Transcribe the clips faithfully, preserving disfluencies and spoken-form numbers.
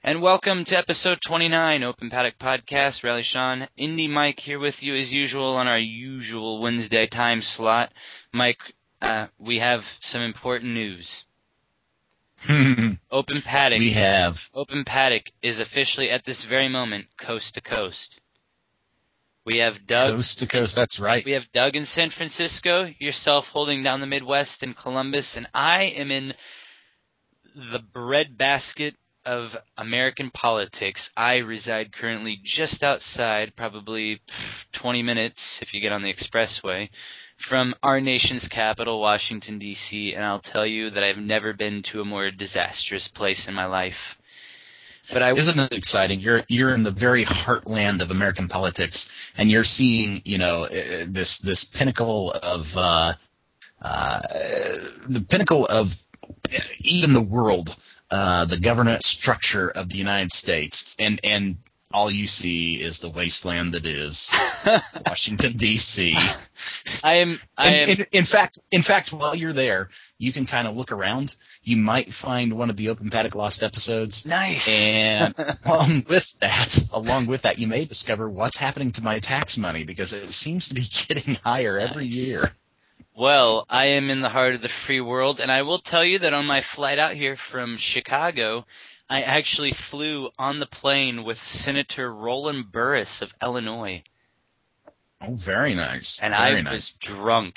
And welcome to episode twenty-nine, Open Paddock Podcast. Rally Sean, Indy Mike here with you as usual on our usual Wednesday time slot. Mike, uh, we have some important news. Open Paddock. We have. Open Paddock is officially at this very moment coast to coast. We have Doug. Coast to coast, that's right. We have Doug in San Francisco, yourself holding down the Midwest in Columbus, and I am in the breadbasket of American politics. I reside currently just outside, probably twenty minutes if you get on the expressway, from our nation's capital, Washington, D C, and I'll tell you that I've never been to a more disastrous place in my life. But I, Isn't it exciting? You're you're in the very heartland of American politics, and you're seeing, you know, this this pinnacle of uh, uh, the pinnacle of even the world, uh, the governance structure of the United States, and and all you see is the wasteland that is Washington, D C I am. I am. in, in, in fact, in fact, while you're there, you can kind of look around. You might find one of the Open Paddock Lost episodes. Nice. And along with that, along with that, you may discover what's happening to my tax money because it seems to be getting higher every nice. year. Well, I am in the heart of the free world, and I will tell you that on my flight out here from Chicago, I actually flew on the plane with Senator Roland Burris of Illinois. Oh, very nice. And very I nice. was drunk.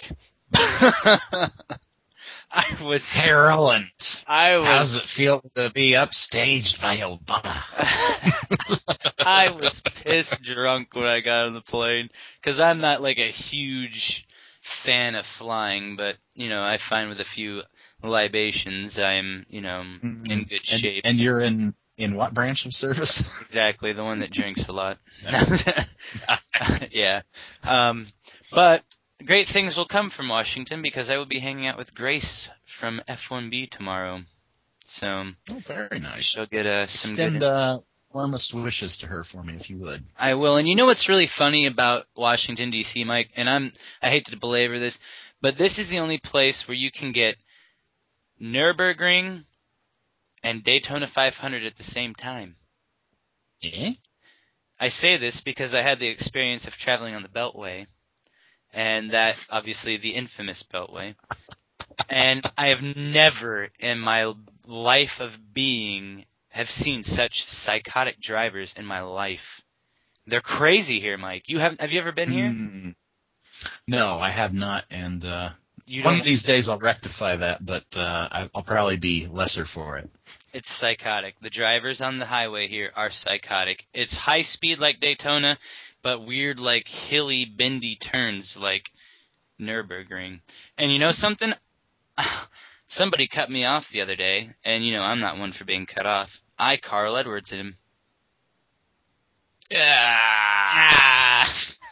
I was Roland. I was. How does it feel to be upstaged by Obama? I was pissed drunk when I got on the plane because I'm not like a huge fan of flying, but you know I find with a few libations I'm you know mm-hmm. in good and, shape. And you're in in what branch of service? Exactly, the one that drinks a lot. Yeah, um, but. Great things will come from Washington because I will be hanging out with Grace from F one B tomorrow. So, oh, very nice. She'll get uh, some Extend good uh, warmest wishes to her for me, if you would. I will. And you know what's really funny about Washington, D C, Mike? And I'm I hate to belabor this, but this is the only place where you can get Nürburgring and Daytona five hundred at the same time. Eh? I say this because I had the experience of traveling on the Beltway. And that, obviously, the infamous Beltway. And I have never in my life of being have seen such psychotic drivers in my life. They're crazy here, Mike. You have have you ever been here? Mm, no, I have not. And uh, you one don't, of these days I'll rectify that, but uh, I'll probably be lesser for it. It's psychotic. The drivers on the highway here are psychotic. It's high speed like Daytona, but weird, like, hilly, bendy turns like Nürburgring. And you know something? Somebody cut me off the other day, and, you know, I'm not one for being cut off. I Carl Edwards him. Yeah.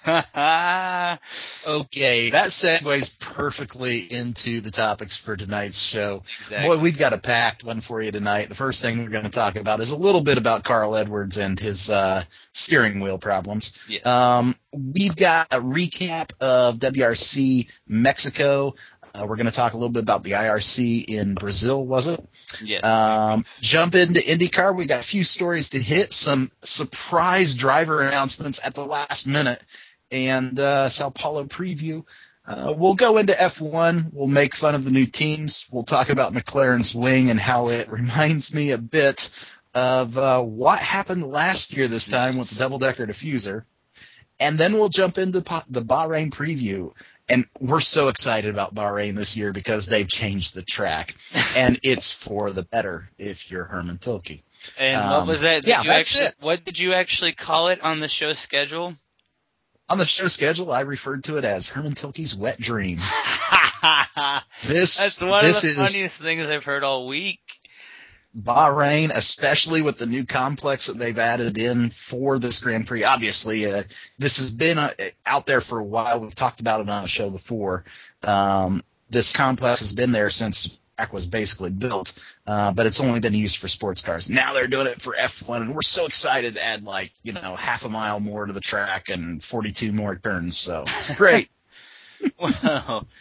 Okay, that segues perfectly into the topics for tonight's show. Exactly. Boy, we've got a packed one for you tonight. The first thing we're going to talk about is a little bit about Carl Edwards and his uh, steering wheel problems. Yes. Um, we've got a recap of W R C Mexico. Uh, we're going to talk a little bit about the I R C in Brazil, was it? Yes. Um, jump into IndyCar. We got a few stories to hit, some surprise driver announcements at the last minute, and uh, Sao Paulo preview. Uh, we'll go into F one. We'll make fun of the new teams. We'll talk about McLaren's wing and how it reminds me a bit of uh, what happened last year this time with the double-decker diffuser. And then we'll jump into the Bahrain preview. And we're so excited about Bahrain this year because they've changed the track. And it's for the better if you're Herman Tilke. And um, what was that? Did yeah, you that's actually, it. What did you actually call it on the show schedule? On the show schedule, I referred to it as Herman Tilke's wet dream. This, That's one this of the is funniest things I've heard all week. Bahrain, especially with the new complex that they've added in for this Grand Prix. Obviously, uh, this has been uh, out there for a while. We've talked about it on a show before. Um, this complex has been there since the track was basically built, uh, but it's only been used for sports cars. Now they're doing it for F one, and we're so excited to add, like, you know, half a mile more to the track and forty-two more turns. So it's great. Well,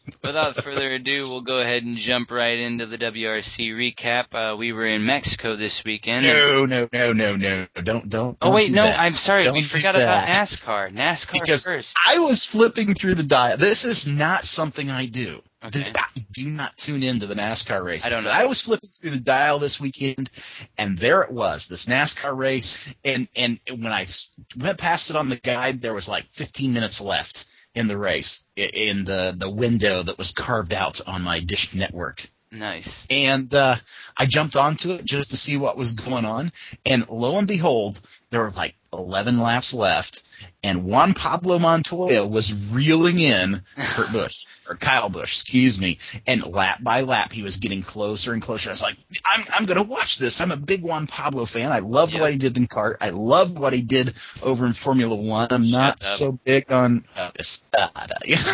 without further ado, we'll go ahead and jump right into the W R C recap. Uh, we were in Mexico this weekend. No, no, no, no, no. Don't, don't. Oh, wait, don't no, that. I'm sorry. Don't we forgot that. about NASCAR. NASCAR because first. I was flipping through the dial. This is not something I do. Okay. I do not tune into the NASCAR race. I don't know. But I was flipping through the dial this weekend, and there it was, this NASCAR race. And, and when I went past it on the guide, there was like fifteen minutes left in the race, in the, the window that was carved out on my Dish Network. Nice. And uh, I jumped onto it just to see what was going on. And lo and behold, there were like eleven laps left, and Juan Pablo Montoya was reeling in Kurt Busch. Or Kyle Busch, excuse me, and lap by lap he was getting closer and closer. I was like, I'm I'm going to watch this. I'm a big Juan Pablo fan. I loved yep. what he did in kart. I loved what he did over in Formula One. I'm Shut not up. so big on uh, Estrada.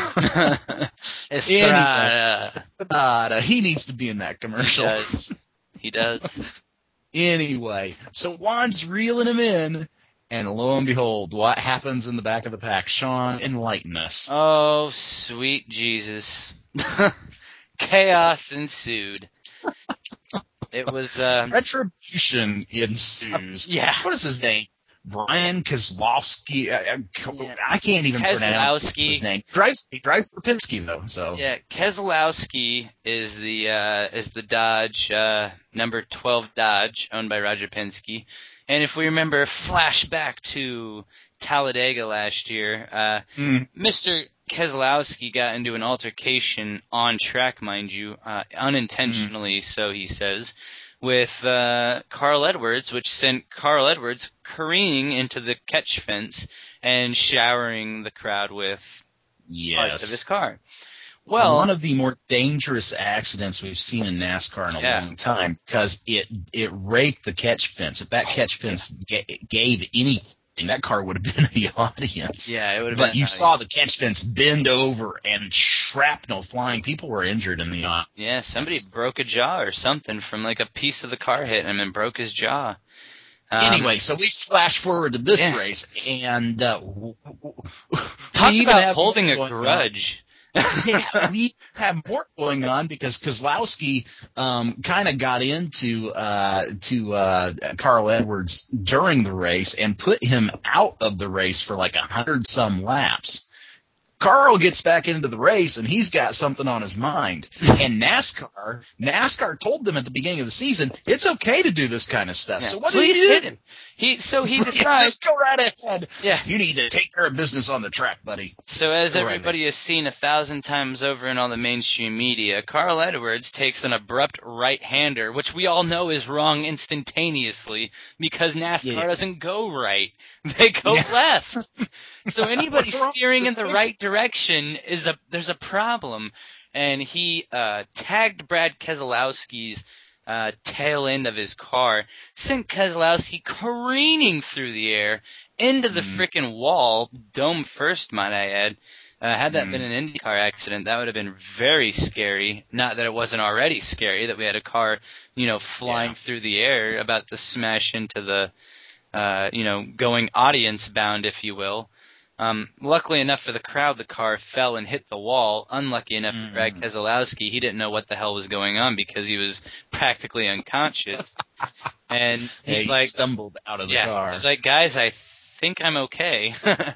Estrada. Anyway, Estrada. He needs to be in that commercial. He does. He does. Anyway, so Juan's reeling him in. And lo and behold, what happens in the back of the pack? Sean, enlighten us. Oh, sweet Jesus. Chaos ensued. It was... Uh, Retribution ensues. Uh, yeah. What is his name? Brian Kozlowski. Uh, yeah. I can't even pronounce Keselowski. his name. He drives, he drives for Penske, though. So. Yeah, Keselowski is the, uh, is the Dodge, uh, number twelve Dodge, owned by Roger Penske. And if we remember, flashback to Talladega last year, uh, mm. Mister Keselowski got into an altercation on track, mind you, uh, unintentionally, mm. so he says, with uh, Carl Edwards, which sent Carl Edwards careening into the catch fence and showering the crowd with yes. parts of his car. Well, one of the more dangerous accidents we've seen in NASCAR in a yeah. long time, because it it raked the catch fence. If that catch fence ga- gave anything, that car would have been in the audience. Yeah, it would have but been. But you nice. saw the catch fence bend over and shrapnel flying. People were injured in the audience. Yeah, somebody broke a jaw or something from like a piece of the car hit him and broke his jaw. Um, anyway, so we flash forward to this yeah. race, and uh, talk we about holding a grudge. yeah, we have more going on because Kozlowski um, kind of got into uh, to uh, Carl Edwards during the race and put him out of the race for like a hundred some laps. Carl gets back into the race, and he's got something on his mind. And NASCAR, NASCAR told them at the beginning of the season, it's okay to do this kind of stuff. Yeah, so what please did he do? hit him. He so he decides. Just go right ahead. Yeah, you need to take care of business on the track, buddy. So as go everybody right has seen a thousand times over in all the mainstream media, Carl Edwards takes an abrupt right-hander, which we all know is wrong instantaneously because NASCAR yeah. doesn't go right; they go yeah. left. So anybody steering in the right direction is a there's a problem, and he uh, tagged Brad Keselowski's uh, tail end of his car, sent Keselowski careening through the air into the mm. frickin' wall, dome first, might I add. Uh, had that mm. been an IndyCar accident, that would have been very scary. Not that it wasn't already scary that we had a car, you know, flying yeah. through the air, about to smash into the, uh, you know, going audience bound, if you will. Um, luckily enough for the crowd, the car fell and hit the wall. Unlucky enough mm. for Brad Keselowski, he didn't know what the hell was going on because he was practically unconscious. And he's yeah, like, he stumbled out of the yeah, car. He's like, guys, I think I'm okay.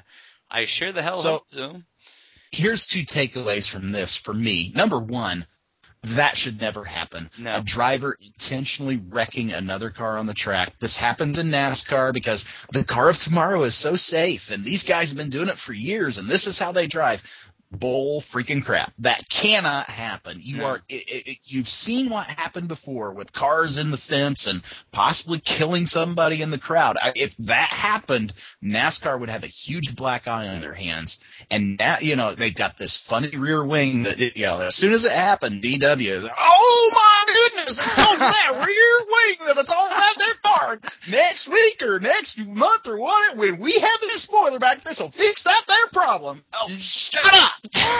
I sure the hell so, hope so. Here's two takeaways from this for me. Number one, that should never happen. No. A driver intentionally wrecking another car on the track. This happens in NASCAR because the car of tomorrow is so safe, and these guys have been doing it for years, and this is how they drive. Bull freaking crap. That cannot happen. You no. are it, it, you've seen what happened before with cars in the fence and possibly killing somebody in the crowd. I, if that happened, NASCAR would have a huge black eye on their hands. And now, you know, they've got this funny rear wing that, it, you know, as soon as it happened, D W is like, oh my goodness, it's because of that rear wing that it's all about their car. Next week or next month or what, when we have this spoiler back, this will fix that their problem. Oh, shut up.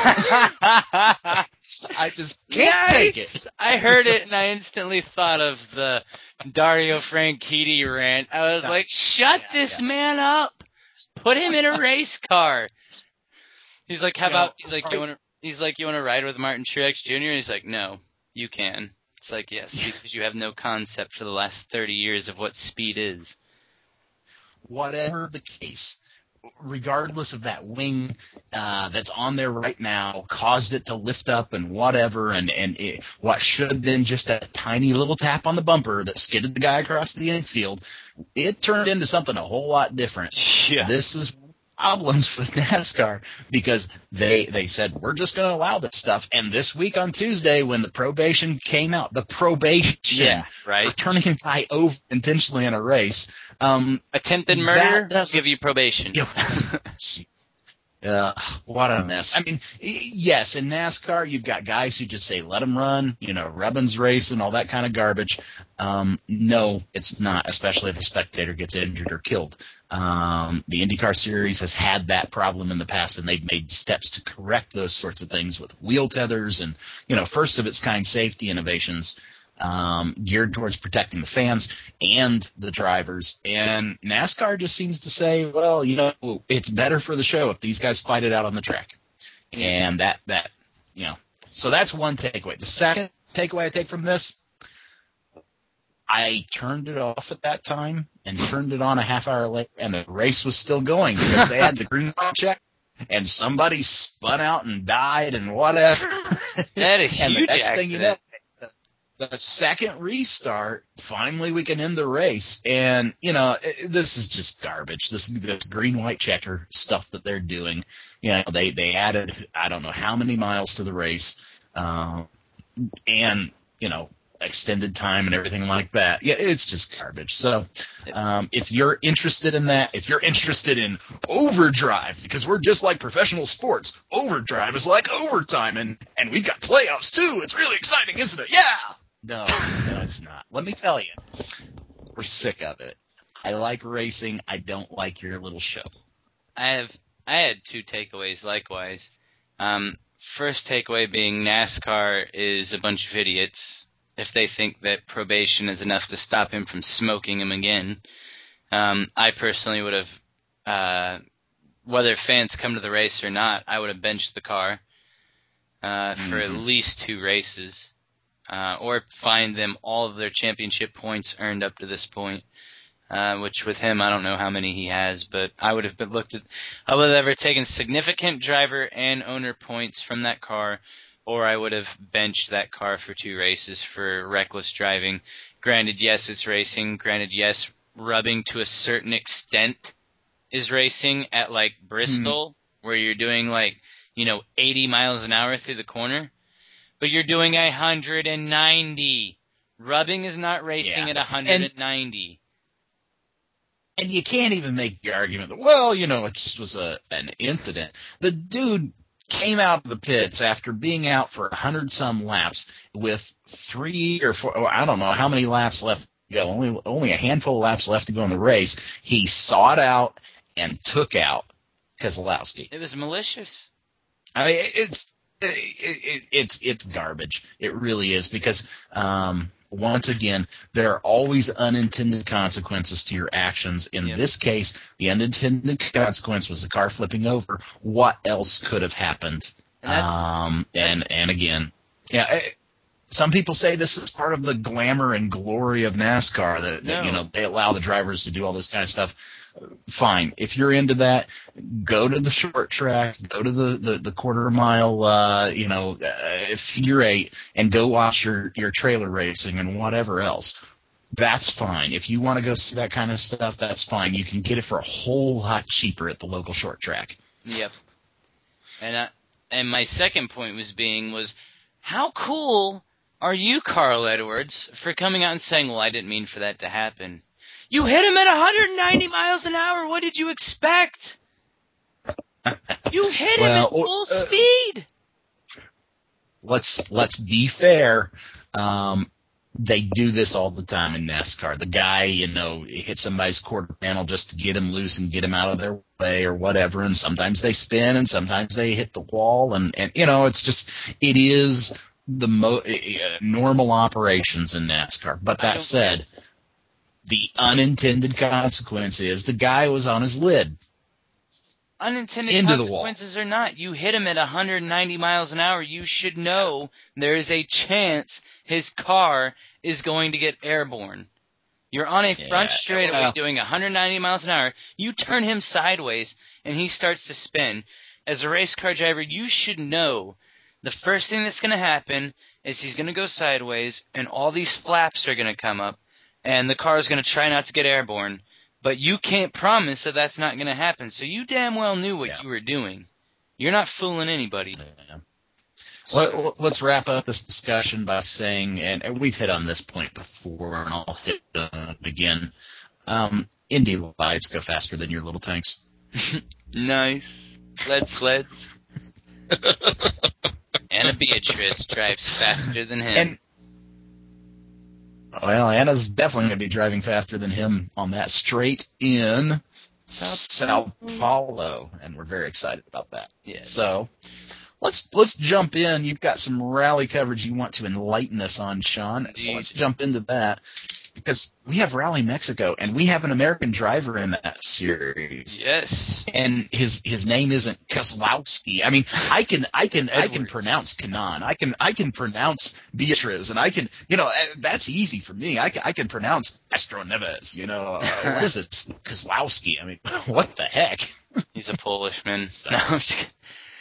I just can't nice. take it. I heard it and I instantly thought of the Dario Franchitti rant. I was no. like, shut yeah, this yeah. man up. Put him in a race car. He's like, how you about, know, he's like, right. you want to, he's like, you want to ride with Martin Truex Junior? And he's like, no, you can. It's like, yes, because you have no concept for the last thirty years of what speed is. Whatever the case, regardless of that wing uh, that's on there right now, caused it to lift up and whatever, and, and it, what should have been just a tiny little tap on the bumper that skidded the guy across the infield, it turned into something a whole lot different. Yeah. This is problems with NASCAR because they they said we're just going to allow this stuff, and this week on Tuesday when the probation came out, the probation yeah, right. for turning a guy over intentionally in a race, um, attempted murder, give you probation. Uh, what a mess. I mean, yes, in NASCAR, you've got guys who just say, let them run, you know, Rubbins race and all that kind of garbage. Um, no, it's not, especially if a spectator gets injured or killed. Um, the IndyCar Series has had that problem in the past, and they've made steps to correct those sorts of things with wheel tethers and, you know, first-of-its-kind safety innovations um, geared towards protecting the fans and the drivers. And NASCAR just seems to say, well, you know, it's better for the show if these guys fight it out on the track. And that, that you know, so that's one takeaway. The second takeaway I take from this, I turned it off at that time and turned it on a half hour later, and the race was still going because they had the green light check, and somebody spun out and died and whatever. That is and huge the next accident. thing you know, the second restart, finally we can end the race. And, you know, it, this is just garbage. This, this green-white checker stuff that they're doing. You know, they, they added, I don't know how many miles to the race. Uh, and, you know, extended time and everything like that. Yeah, it's just garbage. So um, if you're interested in that, if you're interested in overdrive, because we're just like professional sports, overdrive is like overtime, and, and we've got playoffs too. It's really exciting, isn't it? Yeah! No, no, it's not. Let me tell you, we're sick of it. I like racing. I don't like your little show. I have I had two takeaways likewise. Um, first takeaway being NASCAR is a bunch of idiots if they think that probation is enough to stop him from smoking him again. Um, I personally would have, uh, whether fans come to the race or not, I would have benched the car uh, mm-hmm. for at least two races. Uh, or find them all of their championship points earned up to this point, uh, which with him, I don't know how many he has, but I would have been looked at, I would have ever taken significant driver and owner points from that car, or I would have benched that car for two races for reckless driving. Granted, yes, it's racing. Granted, yes, rubbing to a certain extent is racing at, like, Bristol, hmm. where you're doing, like, you know, eighty miles an hour through the corner. But you're doing one hundred ninety. Rubbing is not racing yeah. at one hundred ninety. And, and you can't even make the argument that, well, you know, it just was a an incident. The dude came out of the pits after being out for one hundred some laps with three or four, I don't know how many laps left to go, only, only a handful of laps left to go in the race. He saw it out and took out Keselowski. It was malicious. I mean, it's... It, it, it's it's garbage. It really is, because um, once again, there are always unintended consequences to your actions. In yep. this case, the unintended consequence was the car flipping over. What else could have happened? And that's, um, and, that's, and again, yeah. It, some people say this is part of the glamour and glory of NASCAR, that, that no. you know, they allow the drivers to do all this kind of stuff. Fine. If you're into that, go to the short track, go to the, the, the quarter mile, uh, you know, uh, figure eight, and go watch your, your trailer racing and whatever else. That's fine. If you want to go see that kind of stuff, that's fine. You can get it for a whole lot cheaper at the local short track. Yep. And uh, and my second point was being was, how cool are you, Carl Edwards, for coming out and saying, well, I didn't mean for that to happen. You hit him at one hundred ninety miles an hour. What did you expect? You hit him well, at full uh, speed. Let's let's be fair. Um, they do this all the time in NASCAR. The guy, you know, hits somebody's quarter panel just to get him loose and get him out of their way or whatever. And sometimes they spin, and sometimes they hit the wall. And, and you know, it's just it is the mo- uh, normal operations in NASCAR. But that said, the unintended consequence is the guy was on his lid. unintended Into the wall. consequences or not, you hit him at one hundred ninety miles an hour, you should know there is a chance his car is going to get airborne. You're on a front Yeah, straightaway well. doing one hundred ninety miles an hour. You turn him sideways, and he starts to spin. As a race car driver, you should know the first thing that's going to happen is he's going to go sideways, and all these flaps are going to come up, and the car is going to try not to get airborne. But you can't promise that that's not going to happen. So you damn well knew what Yeah. you were doing. You're not fooling anybody. Yeah. Let, let's wrap up this discussion by saying, and we've hit on this point before, and I'll hit on it again. Um, Indy lights go faster than your little tanks. Nice. Sled sleds. Anna Beatrice drives faster than him. And well, Anna's definitely going to be driving faster than him on that straight in Sao Paulo, and we're very excited about that. Yes. So let's let's jump in. You've got some rally coverage you want to enlighten us on, Sean. So let's jump into that because we have Rally Mexico, and we have an American driver in that series. Yes. And his his name isn't Kozlowski. I mean, I can I can I can Edwards. pronounce Kanan. I can I can pronounce Beatriz, and I can you know eh, that's easy for me. I can, I can pronounce Castro Neves. You know uh, what is it? Kozlowski. I mean, what the heck? He's a Polishman. No, I'm just kidding.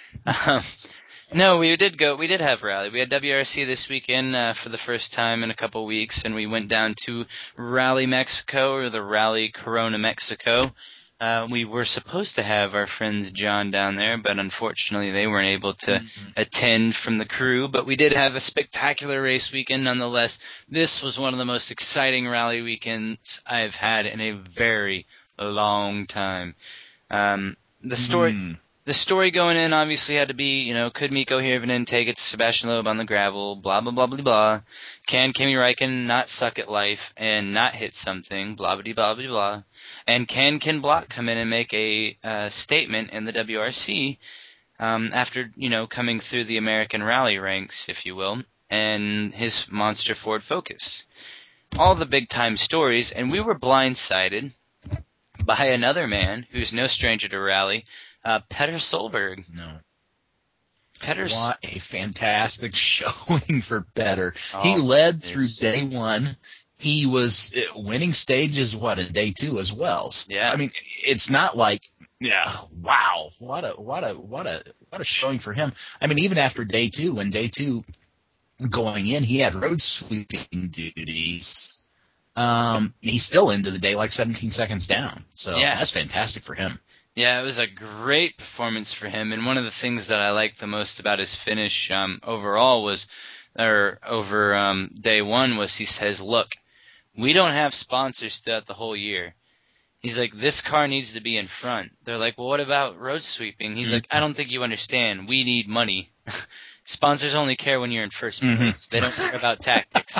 Um, no, we did go. We did have rally. We had W R C this weekend uh, for the first time in a couple weeks, and we went down to Rally Mexico, or the Rally Corona Mexico. Uh, we were supposed to have our friends John down there, but unfortunately they weren't able to mm-hmm. attend from the crew. But we did have a spectacular race weekend nonetheless. This was one of the most exciting rally weekends I've had in a very long time. Um, the story... Mm. The story going in obviously had to be, you know, could Mikko Hirvonen take it to Sebastian Loeb on the gravel, blah, blah, blah, blah, blah. Can Kimi Räikkönen not suck at life and not hit something, blah, blah, blah, blah, blah. And can Ken Block come in and make a uh, statement in the W R C um, after, you know, coming through the American rally ranks, if you will, and his monster Ford Focus. All the big-time stories, and we were blindsided by another man who's no stranger to rally, Uh, Petter Solberg. No. Petter's What a fantastic showing for Petter. Oh, he led through day one. He was uh, winning stages, what, in day two as well. Yeah. I mean, it's not like, yeah, wow, what a, what a, what a, what a showing for him. I mean, even after day two, when day two going in, he had road sweeping duties. Um, he's still into the day like seventeen seconds down. So yeah. That's fantastic for him. Yeah, it was a great performance for him, and one of the things that I liked the most about his finish um, overall was, or over um, day one, was he says, look, we don't have sponsors throughout the whole year. He's like, this car needs to be in front. They're like, well, what about road sweeping? He's mm-hmm. like, I don't think you understand. We need money. Sponsors only care when you're in first place. Mm-hmm. They don't care about tactics.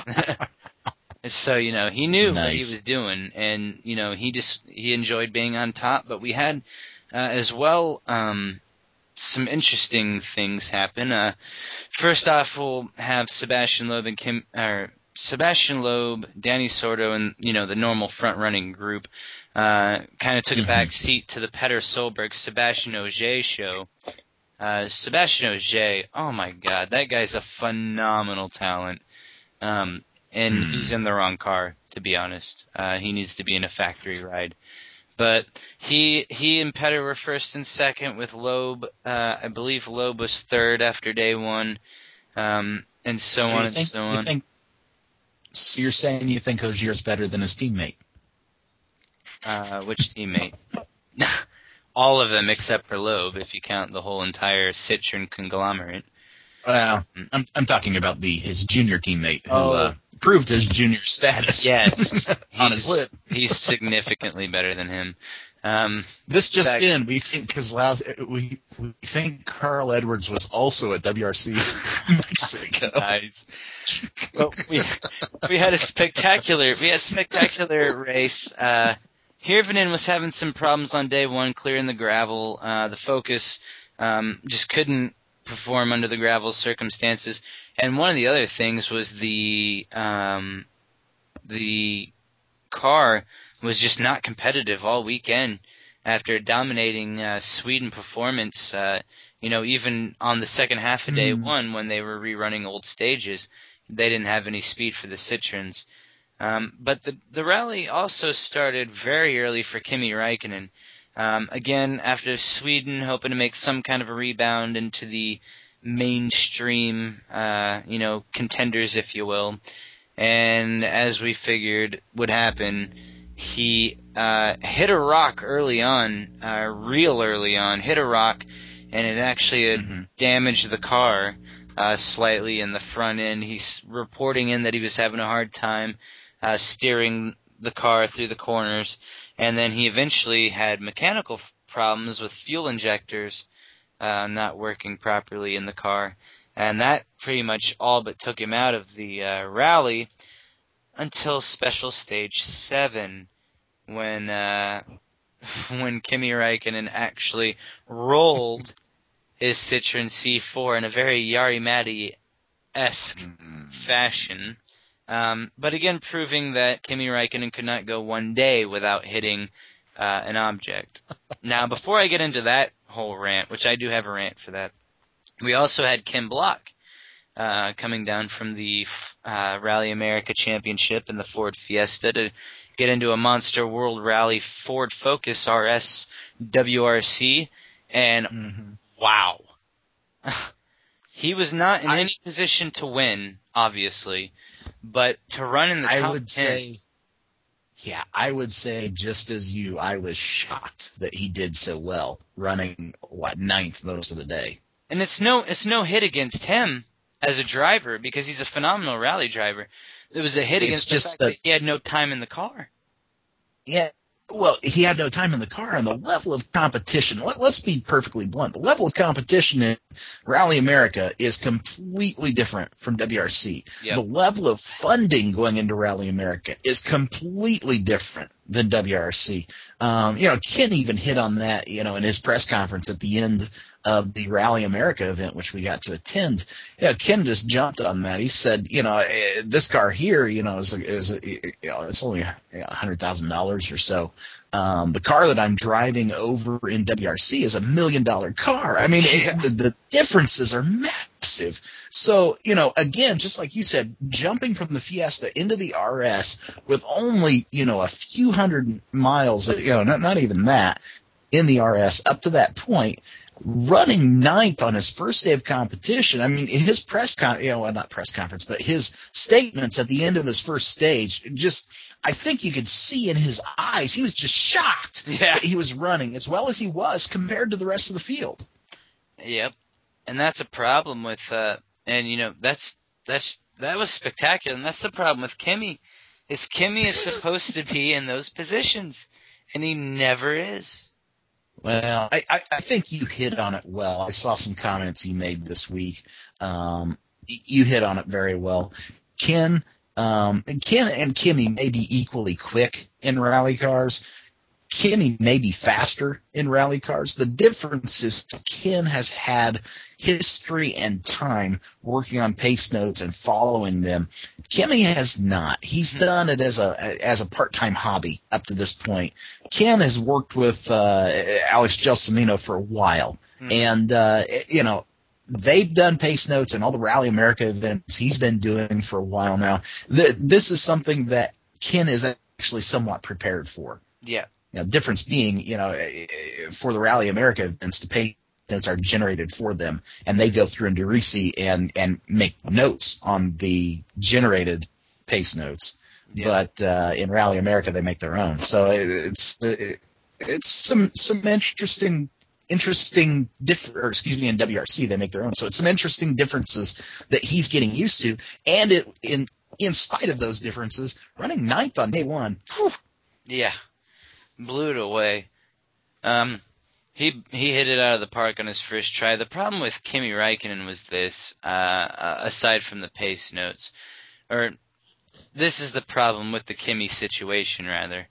So, you know, he knew nice. what he was doing, and, you know, he just, he enjoyed being on top, but we had, uh, as well, um, some interesting things happen. Uh, first off, we'll have Sebastian Loeb and Kim, or Sebastian Loeb, Danny Sordo, and, you know, the normal front-running group, uh, kind of took mm-hmm. a back seat to the Petter Solberg, Sebastian Ogier show. Uh, Sebastian Ogier, oh my God, that guy's a phenomenal talent. Um, And mm. he's in the wrong car, to be honest. Uh, he needs to be in a factory ride. But he he and Petter were first and second with Loeb. Uh, I believe Loeb was third after day one, um, and so, so on and think, so on. You think, so you're saying you think Ogier's better than his teammate? Uh, which teammate? All of them except for Loeb, if you count the whole entire Citroen conglomerate. Well, I'm I'm talking about the his junior teammate who oh. uh, proved his junior status. Yes, on his lip. He's significantly better than him. Um, this just fact, in, we think Kozlowski, we we think Carl Edwards was also at W R C Mexico. Nice. Well, we we had a spectacular we had a spectacular race. Uh, Hirvonen was having some problems on day one, clearing the gravel. Uh, the Focus um, just couldn't perform under the gravel circumstances, and one of the other things was the um, the car was just not competitive all weekend. after dominating uh, Sweden performance, uh, you know, even on the second half of day mm. one when they were rerunning old stages, they didn't have any speed for the Citroens. Um, but the the rally also started very early for Kimi Räikkönen. Um, again, after Sweden hoping to make some kind of a rebound into the mainstream, uh, you know, contenders, if you will. And as we figured would happen, he uh, hit a rock early on, uh, real early on, hit a rock, and it actually had mm-hmm. damaged the car uh, slightly in the front end. He's reporting in that he was having a hard time uh, steering the car through the corners, and then he eventually had mechanical f- problems with fuel injectors uh, not working properly in the car, and that pretty much all but took him out of the uh, rally until special stage seven, when uh, when Kimi Räikkönen actually rolled his Citroen C four in a very Jari-Matti-esque mm-hmm. fashion. Um, but again, proving that Kimi Räikkönen could not go one day without hitting uh, an object. Now, before I get into that whole rant, which I do have a rant for that, we also had Ken Block uh, coming down from the uh, Rally America Championship in the Ford Fiesta to get into a Monster World Rally Ford Focus R S W R C, and mm-hmm. wow. He was not in I, any position to win, obviously, but to run in the top I would ten. Say, yeah, I would say just as you, I was shocked that he did so well, running, what, ninth most of the day. And it's no it's no hit against him as a driver, because he's a phenomenal rally driver. It was a hit it's against just the fact that, that he had no time in the car. Yeah. Well, he had no time in the car, and the level of competition, let, let's be perfectly blunt, the level of competition in Rally America is completely different from W R C. Yep. The level of funding going into Rally America is completely different than W R C. Um, you know, Ken even hit on that, you know, in his press conference at the end of the Rally America event, which we got to attend. Yeah, Ken just jumped on that. He said, you know, this car here, you know, is, is you know, it's only a hundred thousand dollars or so. Um, the car that I'm driving over in W R C is a million dollar car. I mean, it, the, the differences are massive. So, you know, again, just like you said, jumping from the Fiesta into the R S with only, you know, a few hundred miles, you know, not, not even that, in the R S up to that point, running ninth on his first day of competition. I mean, his press con, you know, well, not press conference, but his statements at the end of his first stage, just, I think you could see in his eyes, he was just shocked yeah. that he was running as well as he was compared to the rest of the field. Yep. And that's a problem with, uh, and you know, that's, that's, that was spectacular. And that's the problem with Kimi, is Kimi is supposed to be in those positions, and he never is. Well, I, I, I think you hit on it well. I saw some comments you made this week. Um, you hit on it very well. Ken, um, Ken and Kimi may be equally quick in rally cars. Kimi may be faster in rally cars. The difference is Ken has had history and time working on pace notes and following them. Kimi has not. He's done it as a as a part-time hobby up to this point. Ken has worked with uh, Alex Gelsomino for a while, mm. and uh, you know, they've done pace notes and all the Rally America events he's been doing for a while now. This is something that Ken is actually somewhat prepared for. Yeah. You know, difference being, you know, for the Rally America events, the pace notes are generated for them, and they go through into Risi and and make notes on the generated pace notes. Yeah. But uh, in Rally America, they make their own. So it's it, it's some some interesting interesting diff- or excuse me, in W R C they make their own. So it's some interesting differences that he's getting used to, and it in in spite of those differences, running ninth on day one. Whew, yeah. Blew it away. Um, he he hit it out of the park on his first try. The problem with Kimi Räikkönen was this, uh, aside from the pace notes, or this is the problem with the Kimi situation, rather.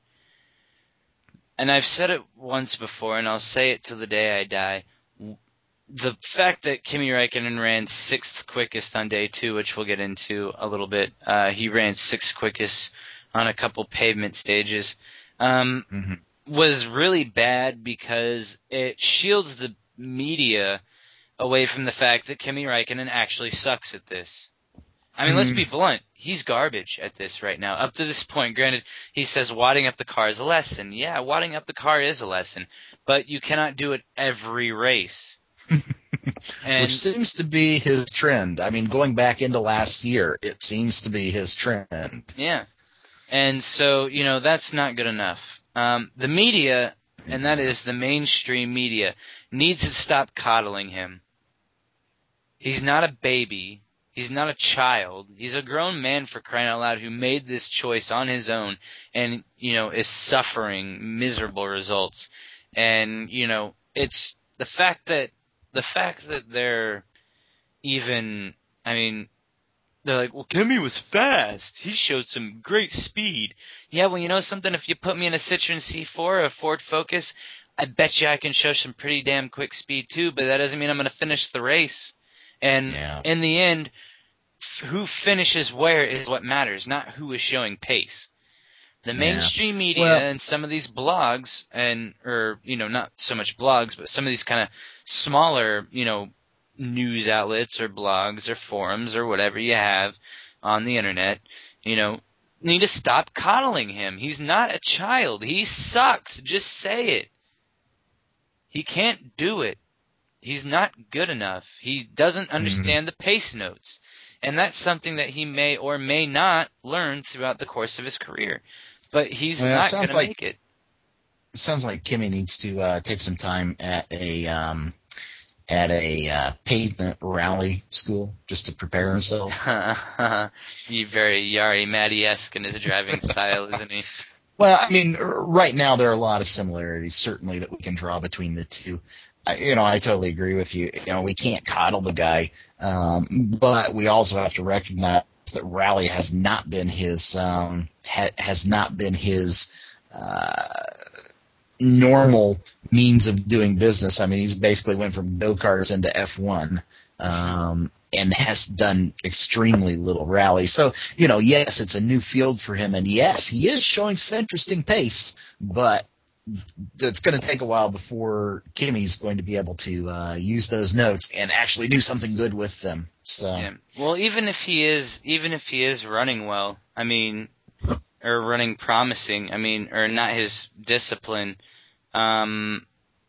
And I've said it once before, and I'll say it till the day I die. The fact that Kimi Räikkönen ran sixth quickest on day two, which we'll get into a little bit, uh, he ran sixth quickest on a couple pavement stages. Um, mm-hmm. was really bad because it shields the media away from the fact that Kimi Räikkönen actually sucks at this. I mean, let's be blunt. He's garbage at this right now. Up to this point, granted, he says wadding up the car is a lesson. Yeah, wadding up the car is a lesson. But you cannot do it every race. And which seems to be his trend. I mean, going back into last year, it seems to be his trend. Yeah. And so, you know, that's not good enough. Um, the media, and that is the mainstream media, needs to stop coddling him. He's not a baby. He's not a child. He's a grown man, for crying out loud, who made this choice on his own and, you know, is suffering miserable results. And, you know, it's the fact that the fact that they're even, I mean, they're like, well, Kimi was fast. He showed some great speed. Yeah, well, you know something? If you put me in a Citroen C four or a Ford Focus, I bet you I can show some pretty damn quick speed too, but that doesn't mean I'm going to finish the race. And yeah. in the end, f- who finishes where is what matters, not who is showing pace. The mainstream yeah. media well, and some of these blogs, and or you know, not so much blogs, but some of these kind of smaller, you know, news outlets or blogs or forums or whatever you have on the internet, you know, need to stop coddling him. He's not a child. He sucks. Just say it. He can't do it. He's not good enough. He doesn't understand mm-hmm. the pace notes. And that's something that he may or may not learn throughout the course of his career. But he's well, not going to like, make it. It sounds like Kimi needs to uh, take some time at a um, at a uh, pavement rally school just to prepare himself. He's very Yari Matty-esque in his driving style, isn't he? Well, I mean, right now there are a lot of similarities, certainly, that we can draw between the two. I, you know, I totally agree with you. You know, we can't coddle the guy, um, but we also have to recognize that rally has not been his um, ha- has not been his uh, normal means of doing business. I mean, he's basically went from go-karts into F one um, and has done extremely little rally. So, you know, yes, it's a new field for him, and yes, he is showing some interesting pace, but it's going to take a while before Kimi's going to be able to uh, use those notes and actually do something good with them. So, yeah. Well, even if he is, even if he is running well, I mean, or running promising, I mean, or not his discipline. Um,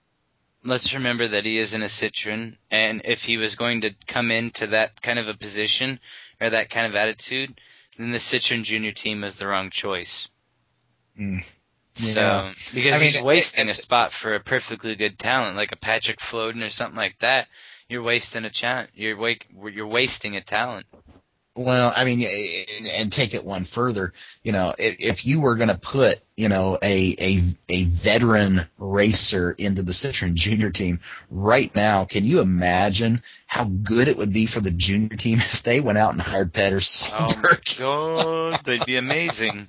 let's remember that he is in a Citroen, and if he was going to come into that kind of a position or that kind of attitude, then the Citroen Junior team is the wrong choice. Mm. So, yeah. because I mean, he's wasting it, it, a spot for a perfectly good talent like a Patrick Floden or something like that. You're wasting a cha- You're wa- You're wasting a talent. Well, I mean, and take it one further. You know, if, if you were going to put, you know, a, a a veteran racer into the Citroen Junior team right now, can you imagine how good it would be for the junior team if they went out and hired Petter Solberg? Oh my God, they'd be amazing.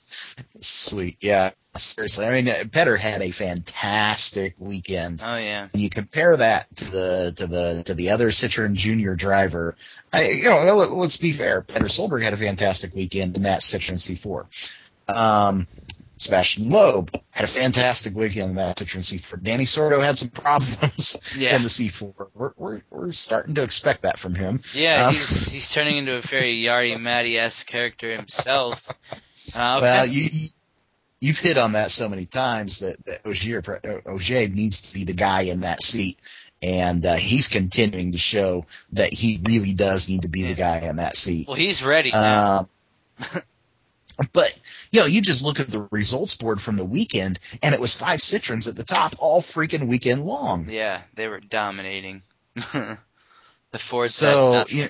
Sweet, yeah. Seriously, I mean, Petter had a fantastic weekend. Oh yeah. And you compare that to the to the to the other Citroen Junior driver. I, you know, let's be fair. Petter Solberg had a fantastic weekend in that Citroen C four. Um, Sebastian Loeb had a fantastic weekend in that Citroen C four. Danny Sordo had some problems yeah. in the C four. We're we're we're starting to expect that from him. Yeah, um, he's he's turning into a very Yari Matty-esque character himself. Uh, okay. Well, you. you You've hit on that so many times that, that Ogier, Ogier needs to be the guy in that seat, and uh, he's continuing to show that he really does need to be yeah. the guy in that seat. Well, he's ready now. Uh, but, you know, you just look at the results board from the weekend, and it was five Citroens at the top all freaking weekend long. Yeah, they were dominating. The Ford So, yeah,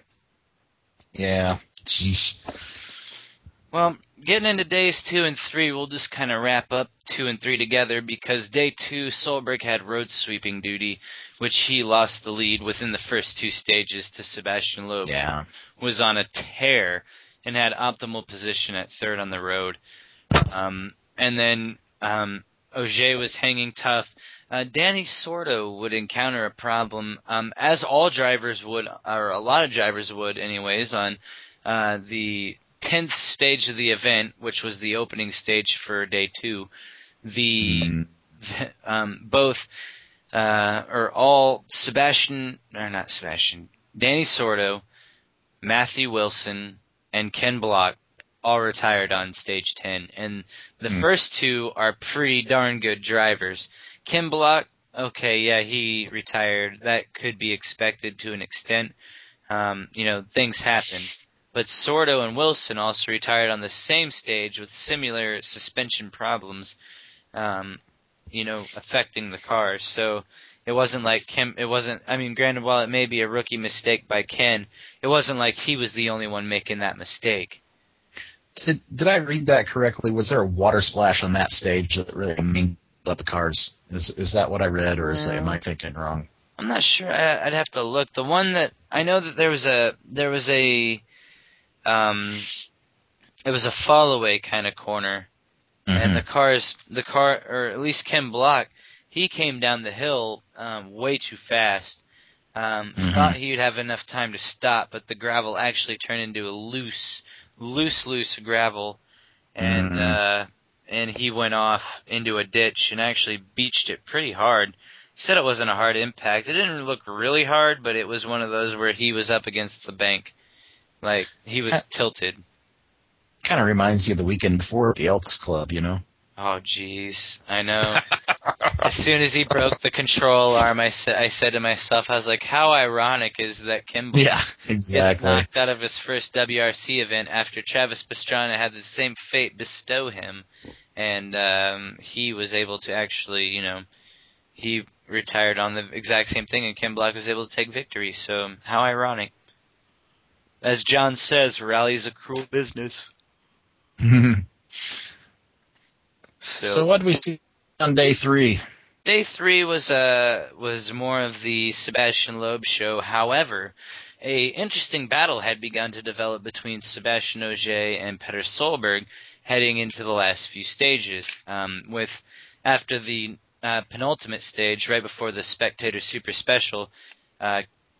yeah, jeez. Well, getting into days two and three, we'll just kind of wrap up two and three together because day two, Solberg had road sweeping duty, which he lost the lead within the first two stages to Sebastian Loeb. Yeah. Was on a tear and had optimal position at third on the road. Um, and then um, Ogier was hanging tough. Uh, Danny Sordo would encounter a problem, um, as all drivers would, or a lot of drivers would anyways, on uh, the tenth stage of the event, which was the opening stage for day two. the, Mm. the um, both uh, or all Sebastian or not Sebastian, Danny Sordo, Matthew Wilson, and Ken Block all retired on stage ten, and the Mm. first two are pretty darn good drivers. Ken Block, okay, yeah, he retired. That could be expected to an extent. Um, you know, things happen. But Sordo and Wilson also retired on the same stage with similar suspension problems, um, you know, affecting the car. So it wasn't like Kim, it wasn't, I mean, granted, while it may be a rookie mistake by Ken, it wasn't like he was the only one making that mistake. Did, did I read that correctly? Was there a water splash on that stage that really mingled up the cars? Is is that what I read, or is No. am I thinking wrong? I'm not sure. I, I'd have to look. The one that I know that there was a there was a um it was a fall away kind of corner, Mm-hmm. and the cars the car or at least Ken Block, he came down the hill um, way too fast. Um, Mhm. Thought he'd have enough time to stop, but the gravel actually turned into a loose, loose, loose gravel, and Mhm. uh, and he went off into a ditch and actually beached it pretty hard. He said it wasn't a hard impact. It didn't look really hard, but it was one of those where he was up against the bank, like he was Ha- tilted. Kind of reminds you of the weekend before at the Elks Club, you know? Oh, jeez, I know. As soon as he broke the control arm, I said, I said to myself, I was like, how ironic is that Kimball Yeah, gets exactly. knocked out of his first W R C event after Travis Pastrana had the same fate bestow him, and um, he was able to actually, you know, he retired on the exact same thing, and Ken Block was able to take victory. So how ironic. As John says, rally's a cruel business. So what do we see on day three? Day three was uh was more of the Sebastian Loeb show. However, a interesting battle had begun to develop between Sebastian Ogier and Peter Solberg heading into the last few stages. Um, with after the uh, penultimate stage, right before the Spectator Super Special, uh,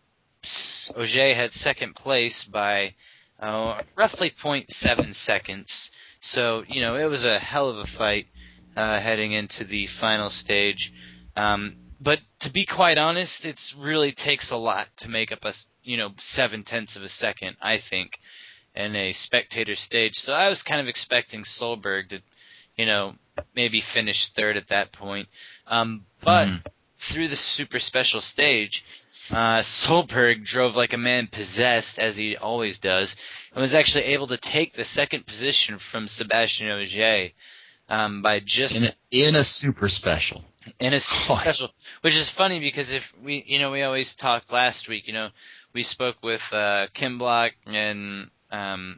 Ogier had second place by uh, roughly zero point seven seconds. So, you know, it was a hell of a fight uh, heading into the final stage. Um, but to be quite honest, it really takes a lot to make up a, you know, seven-tenths of a second, I think, in a spectator stage. So I was kind of expecting Solberg to, you know, maybe finish third at that point. Um, but Mhm. through the super special stage, uh, Solberg drove like a man possessed, as he always does, and was actually able to take the second position from Sebastian Ogier um, by just In a, in a super special. in a super Oh. special, which is funny because if we, you know, we always talked last week, you know, we spoke with uh, Kim Block and um,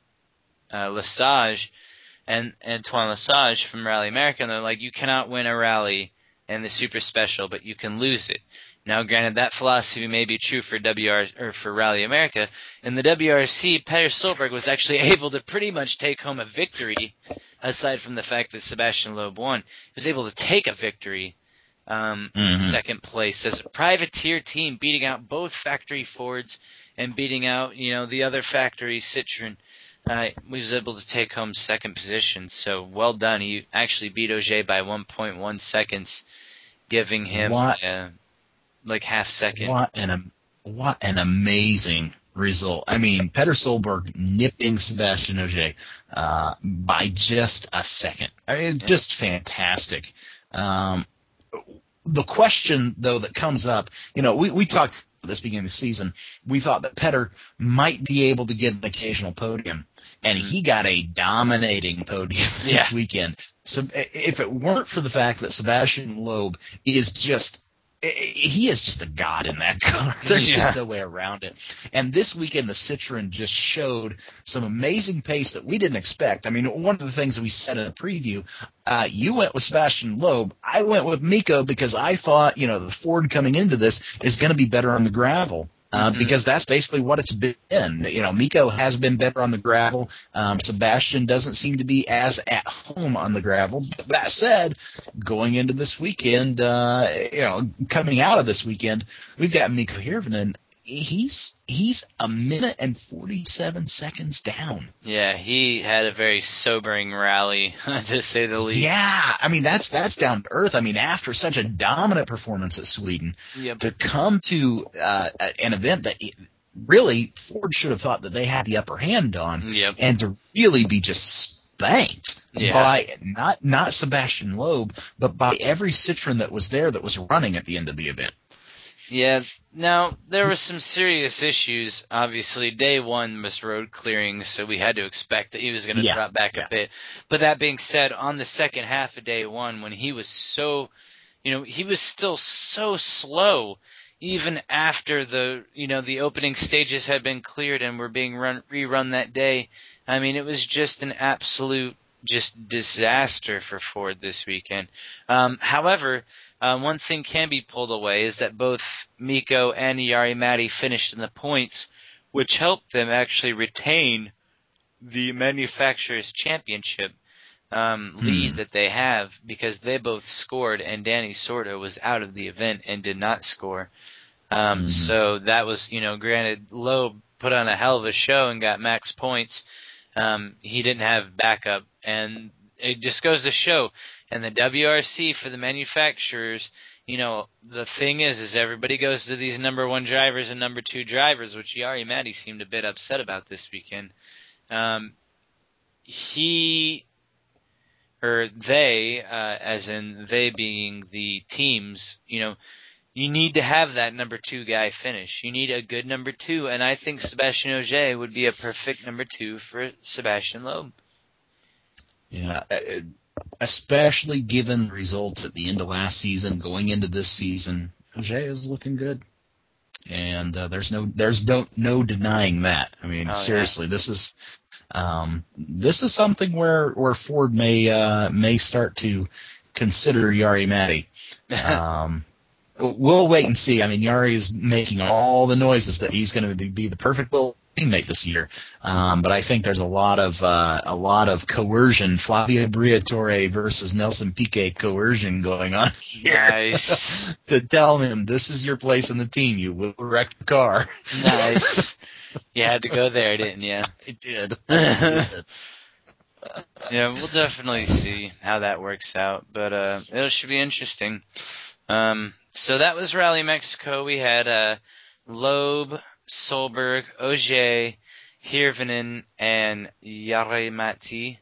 uh, Lesage and Antoine Lesage from Rally America, and they're like, you cannot win a rally in the super special, but you can lose it. Now, granted, that philosophy may be true for W R or for Rally America. In the W R C, Peter Solberg was actually able to pretty much take home a victory, aside from the fact that Sebastian Loeb won. He was able to take a victory, um, Mhm. second place as a privateer team, beating out both factory Fords and beating out, you know, the other factory Citroen. Uh, he was able to take home second position. So well done. He actually beat Ogier by one point one seconds, giving him What? uh, like half second. What an am- what an amazing result! I mean, Peter Solberg nipping Sebastian Ogier uh, by just a second. I mean, Yeah. just fantastic. Um, the question though that comes up, you know, we we talked at this beginning of the season. We thought that Peter might be able to get an occasional podium, and he got a dominating podium Yeah. this weekend. So if it weren't for the fact that Sebastian Loeb is just he is just a god in that car. There's Yeah. just no way around it. And this weekend, the Citroen just showed some amazing pace that we didn't expect. I mean, one of the things that we said in the preview, uh, you went with Sebastian Loeb. I went with Miko because I thought, you know, the Ford coming into this is going to be better on the gravel. Uh, Mhm. Because that's basically what it's been. You know, Miko has been better on the gravel. Um, Sebastian doesn't seem to be as at home on the gravel. But that said, going into this weekend, uh, you know, coming out of this weekend, we've got Miko Hirvonen. he's he's a minute and forty-seven seconds down. Yeah, he had a very sobering rally, to say the least. Yeah, I mean, that's that's down to earth. I mean, after such a dominant performance at Sweden, Yep. to come to uh, an event that really Ford should have thought that they had the upper hand on, Yep. and to really be just spanked Yeah. by not not Sebastian Loeb, but by every Citroen that was there that was running at the end of the event. Yeah, now, there were some serious issues. Obviously, day one was road clearing, so we had to expect that he was going to Yeah, drop back yeah. a bit. But that being said, on the second half of day one, when he was so, you know, he was still so slow, even after the, you know, the opening stages had been cleared and were being run, rerun that day. I mean, it was just an absolute just disaster for Ford this weekend. Um, however, uh, one thing can be pulled away is that both Miko and Jari Matti finished in the points, which helped them actually retain the manufacturer's championship um, lead Hmm. that they have, because they both scored and Danny Sordo was out of the event and did not score. Um, Mhm. So that was, you know, granted, Loeb put on a hell of a show and got max points. Um, he didn't have backup, and it just goes to show. And the W R C for the manufacturers, you know, the thing is, is everybody goes to these number one drivers and number two drivers, which Jari Matti seemed a bit upset about this weekend. Um, he, or they, uh, as in they being the teams, you know, you need to have that number two guy finish. You need a good number two, and I think Sebastian Ogier would be a perfect number two for Sebastian Loeb. Yeah, uh, especially given the results at the end of last season, going into this season, Ogier is looking good, and uh, there's no there's no no denying that. I mean, Oh, yeah. seriously, this is um, this is something where where Ford may uh, may start to consider Jari Matti. Um, we'll wait and see. I mean, Jari is making all the noises that he's going to be the perfect little teammate this year, um, but I think there's a lot of uh, a lot of coercion, Flavio Briatore versus Nelson Piquet coercion going on here. Nice. To tell him this is your place in the team, you will wreck the car. Nice. You had to go there, didn't you? I did. I did. Yeah, we'll definitely see how that works out, but uh, it should be interesting. Um, so that was Rally Mexico. We had uh, Loeb, Solberg, Ogier, Hirvonen, and Jari Matti.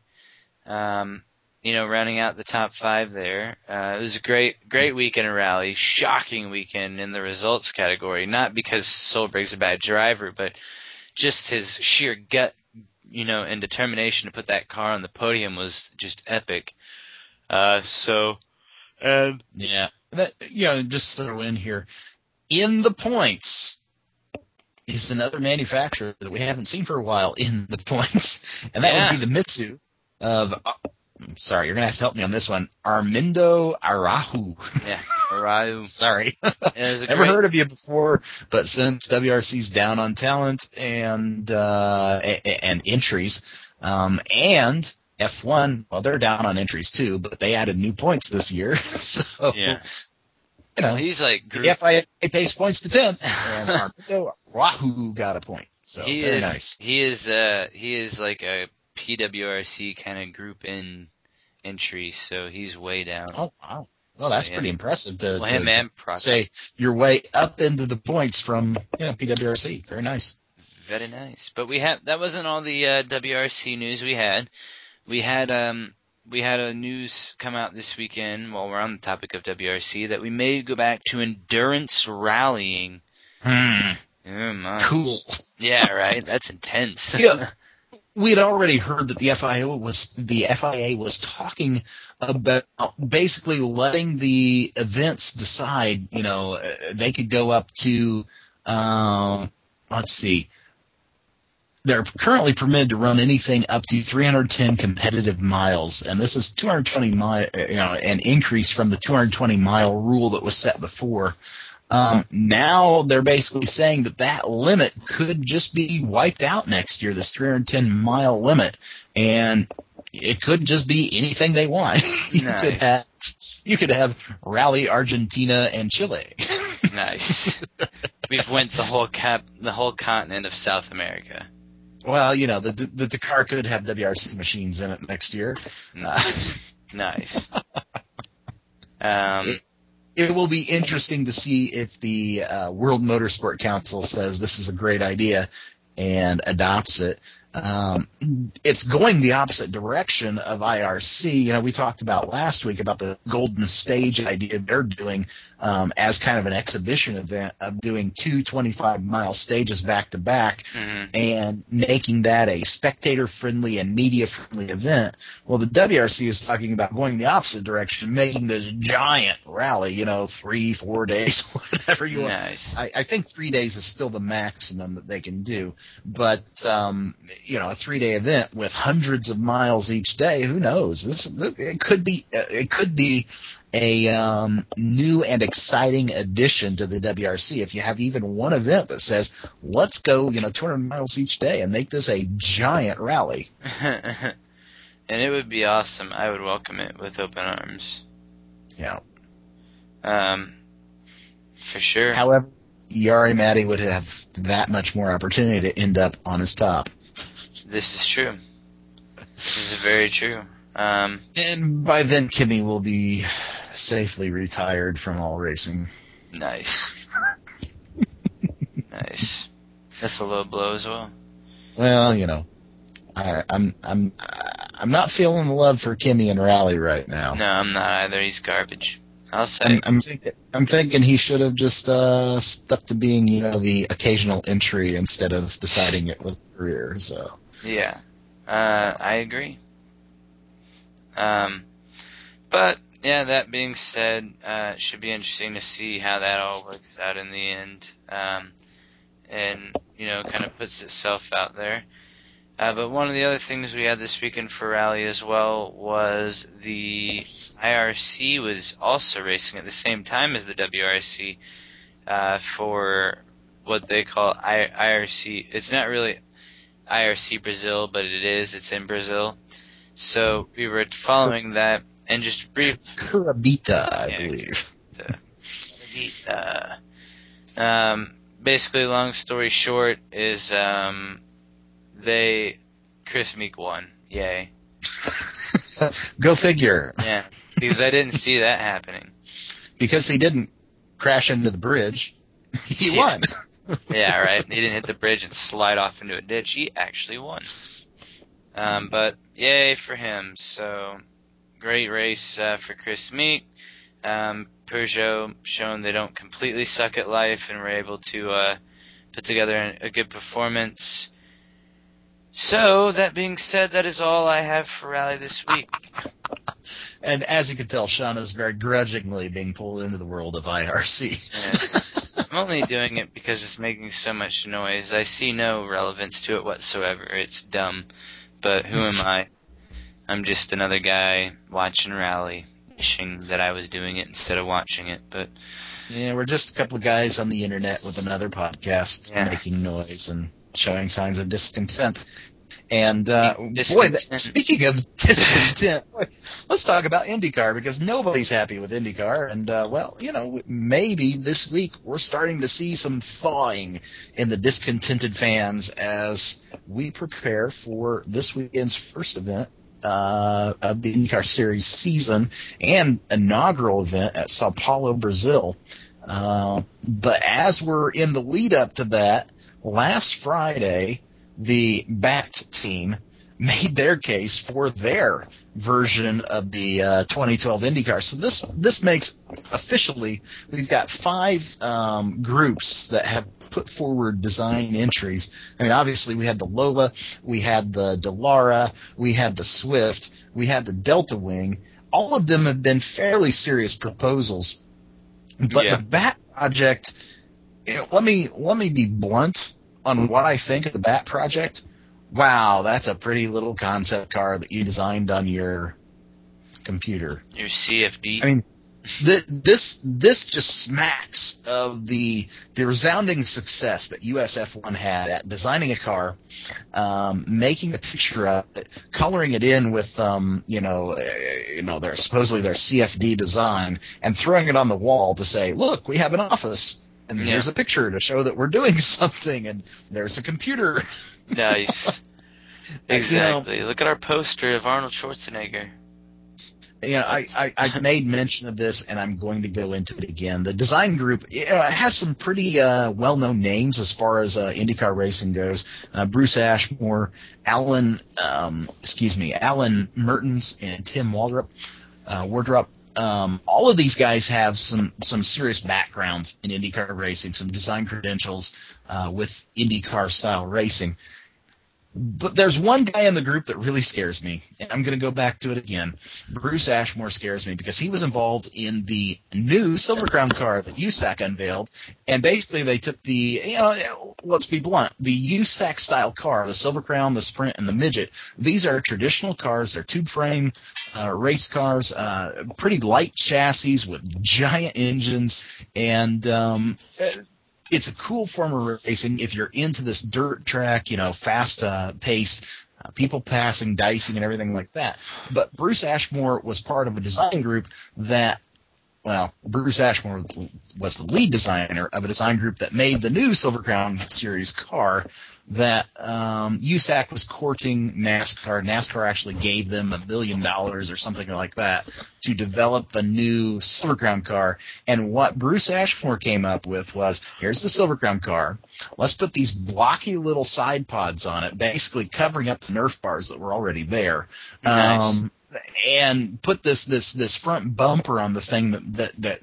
Um, you know, rounding out the top five there. Uh, it was a great, great weekend of rally. Shocking weekend in the results category. Not because Solberg's a bad driver, but just his sheer gut, you know, and determination to put that car on the podium was just epic. Uh, so, and Yeah. That, you know, just throw in here, in the points is another manufacturer that we haven't seen for a while in the points, and that Yeah. would be the Mitsu of, uh, sorry, you're going to have to help me on this one, Armindo Araujo. yeah, Araujo. Sorry. It was a Never great- heard of you before, but since W R C's down on talent and uh, a- and entries, um, and F one, well, they're down on entries too, but they added new points this year. So, Yeah. you know, He's like group, the F I A pays points to tenth, and Armindo Araujo got a point. So he very is nice. he is uh he is like a P W R C kind of group in entry, so he's way down. Oh wow, well that's So, yeah. pretty impressive to, Well, to, him and to Proctor. say your way up into the points from you know P W R C. Very nice. Very nice. But we had that wasn't all the uh, W R C news we had. We had um we had a news come out this weekend while we're on the topic of W R C that we may go back to endurance rallying. Hmm. Oh my. Cool. Yeah, right. That's intense. Yeah. We had already heard that the F I A was the F I A was talking about basically letting the events decide. You know, uh, they could go up to, um, let's see, they're currently permitted to run anything up to three hundred ten competitive miles, and this is two hundred twenty mile, you know, an increase from the two hundred twenty mile rule that was set before. Um, now they're basically saying that that limit could just be wiped out next year, this three hundred ten mile limit, and it could just be anything they want. you Nice. could have you could have Rally Argentina and Chile. Nice. We've went the whole cap, the whole continent of South America. Well, you know, the the, the Dakar could have W R C machines in it next year. Nice. Uh, nice. Um, it, it will be interesting to see if the uh, World Motorsport Council says this is a great idea and adopts it. Um, it's going the opposite direction of I R C. You know, we talked about last week about the Golden Stage idea they're doing um, as kind of an exhibition event of doing two twenty-five mile stages back to back and making that a spectator-friendly and media-friendly event. Well, the W R C is talking about going the opposite direction, making this giant rally, you know, three, four days, whatever you nice. want. I, I think three days is still the maximum that they can do. But, um, you know, a three-day event with hundreds of miles each day, who knows? This, this it could be it could be a um, new and exciting addition to the W R C if you have even one event that says, let's go, you know, two hundred miles each day and make this a giant rally. And it would be awesome. I would welcome it with open arms. Yeah. Um, for sure. However, Jari Matti would have that much more opportunity to end up on his top. This is true. This is very true. Um, and by then, Kimi will be safely retired from all racing. Nice. Nice. That's a low blow as well. Well, you know, I, I'm I'm I'm not feeling the love for Kimi in rally right now. No, I'm not either. He's garbage. I'll say. I'm, I'm thinking I'm thinking he should have just uh, stuck to being, you know, the occasional entry instead of deciding it with career. So. Yeah, uh, I agree. Um, but yeah, that being said, uh, it should be interesting to see how that all works out in the end, um, and you know, kind of puts itself out there. Uh, but one of the other things we had this weekend for rally as well was the I R C was also racing at the same time as the W R C uh, for what they call I- IRC. It's not really I R C Brazil, but it is. It's in Brazil. So we were following that, and just brief. Curitiba, I yeah, believe. Curitiba. Um, basically, long story short, is um, they Chris Meek won. Yay! Go figure. Yeah, because I didn't see that happening. Because he didn't crash into the bridge, he yeah. won. Yeah, right. He didn't hit the bridge and slide off into a ditch. He actually won. Um, but yay for him. So great race uh, for Chris Meek. Um, Peugeot shown they don't completely suck at life and were able to uh, put together a good performance. So that being said, that is all I have for Rally this week. And as you can tell, Sean is very grudgingly being pulled into the world of I R C. Yeah. I'm only doing it because it's making so much noise. I see no relevance to it whatsoever. It's dumb. But who am I? I'm just another guy watching Rally, wishing that I was doing it instead of watching it. But yeah, we're just a couple of guys on the internet with another podcast yeah. making noise and showing signs of discontent. And, uh, discontent. boy, that, speaking of discontent, boy, let's talk about IndyCar, because nobody's happy with IndyCar. And, uh, well, you know, maybe this week we're starting to see some thawing in the discontented fans as we prepare for this weekend's first event uh, of the IndyCar Series season and inaugural event at Sao Paulo, Brazil. Uh, but as we're in the lead-up to that, last Friday, the B A T team made their case for their version of the uh, twenty twelve IndyCar. So this this makes officially we've got five um, groups that have put forward design entries. I mean, obviously we had the Lola, we had the Dallara, we had the Swift, we had the Delta Wing. All of them have been fairly serious proposals. But yeah. the B A T project, you know, let me let me be blunt on what I think of the B A T project. Wow, that's a pretty little concept car that you designed on your computer. Your C F D. I mean, th- this this just smacks of the the resounding success that U S F one had at designing a car, um, making a picture of it, coloring it in with um, you know, uh, you know, their supposedly their C F D design, and throwing it on the wall to say, look, we have an office. And yeah. here's a picture to show that we're doing something, and there's a computer. Nice. Exactly. You know, look at our poster of Arnold Schwarzenegger. You know, I, I, I made mention of this, and I'm going to go into it again. The design group you know, it has some pretty uh, well-known names as far as uh, IndyCar racing goes. Uh, Bruce Ashmore, Alan, um, excuse me, Alan Mertens, and Tim Wardrop. Uh, Wardrop. Um, all of these guys have some some serious backgrounds in IndyCar racing, some design credentials uh, with IndyCar style racing. But there's one guy in the group that really scares me, and I'm going to go back to it again. Bruce Ashmore scares me because he was involved in the new Silver Crown car that U S A C unveiled, and basically they took the, you know, let's be blunt, the U S A C-style car, the Silver Crown, the Sprint, and the Midget. These are traditional cars. They're tube-frame uh, race cars, uh, pretty light chassis with giant engines, and um, it's a cool form of racing if you're into this dirt track, you know, fast uh, paced, uh, people passing, dicing, and everything like that. But Bruce Ashmore was part of a design group that, well, Bruce Ashmore was the lead designer of a design group that made the new Silver Crown Series car that um, U S A C was courting NASCAR. NASCAR actually gave them a billion dollars or something like that to develop a new Silver Crown car. And what Bruce Ashmore came up with was, here's the Silver Crown car. Let's put these blocky little side pods on it, basically covering up the Nerf bars that were already there. Nice. Um, and put this, this, this front bumper on the thing that, that, that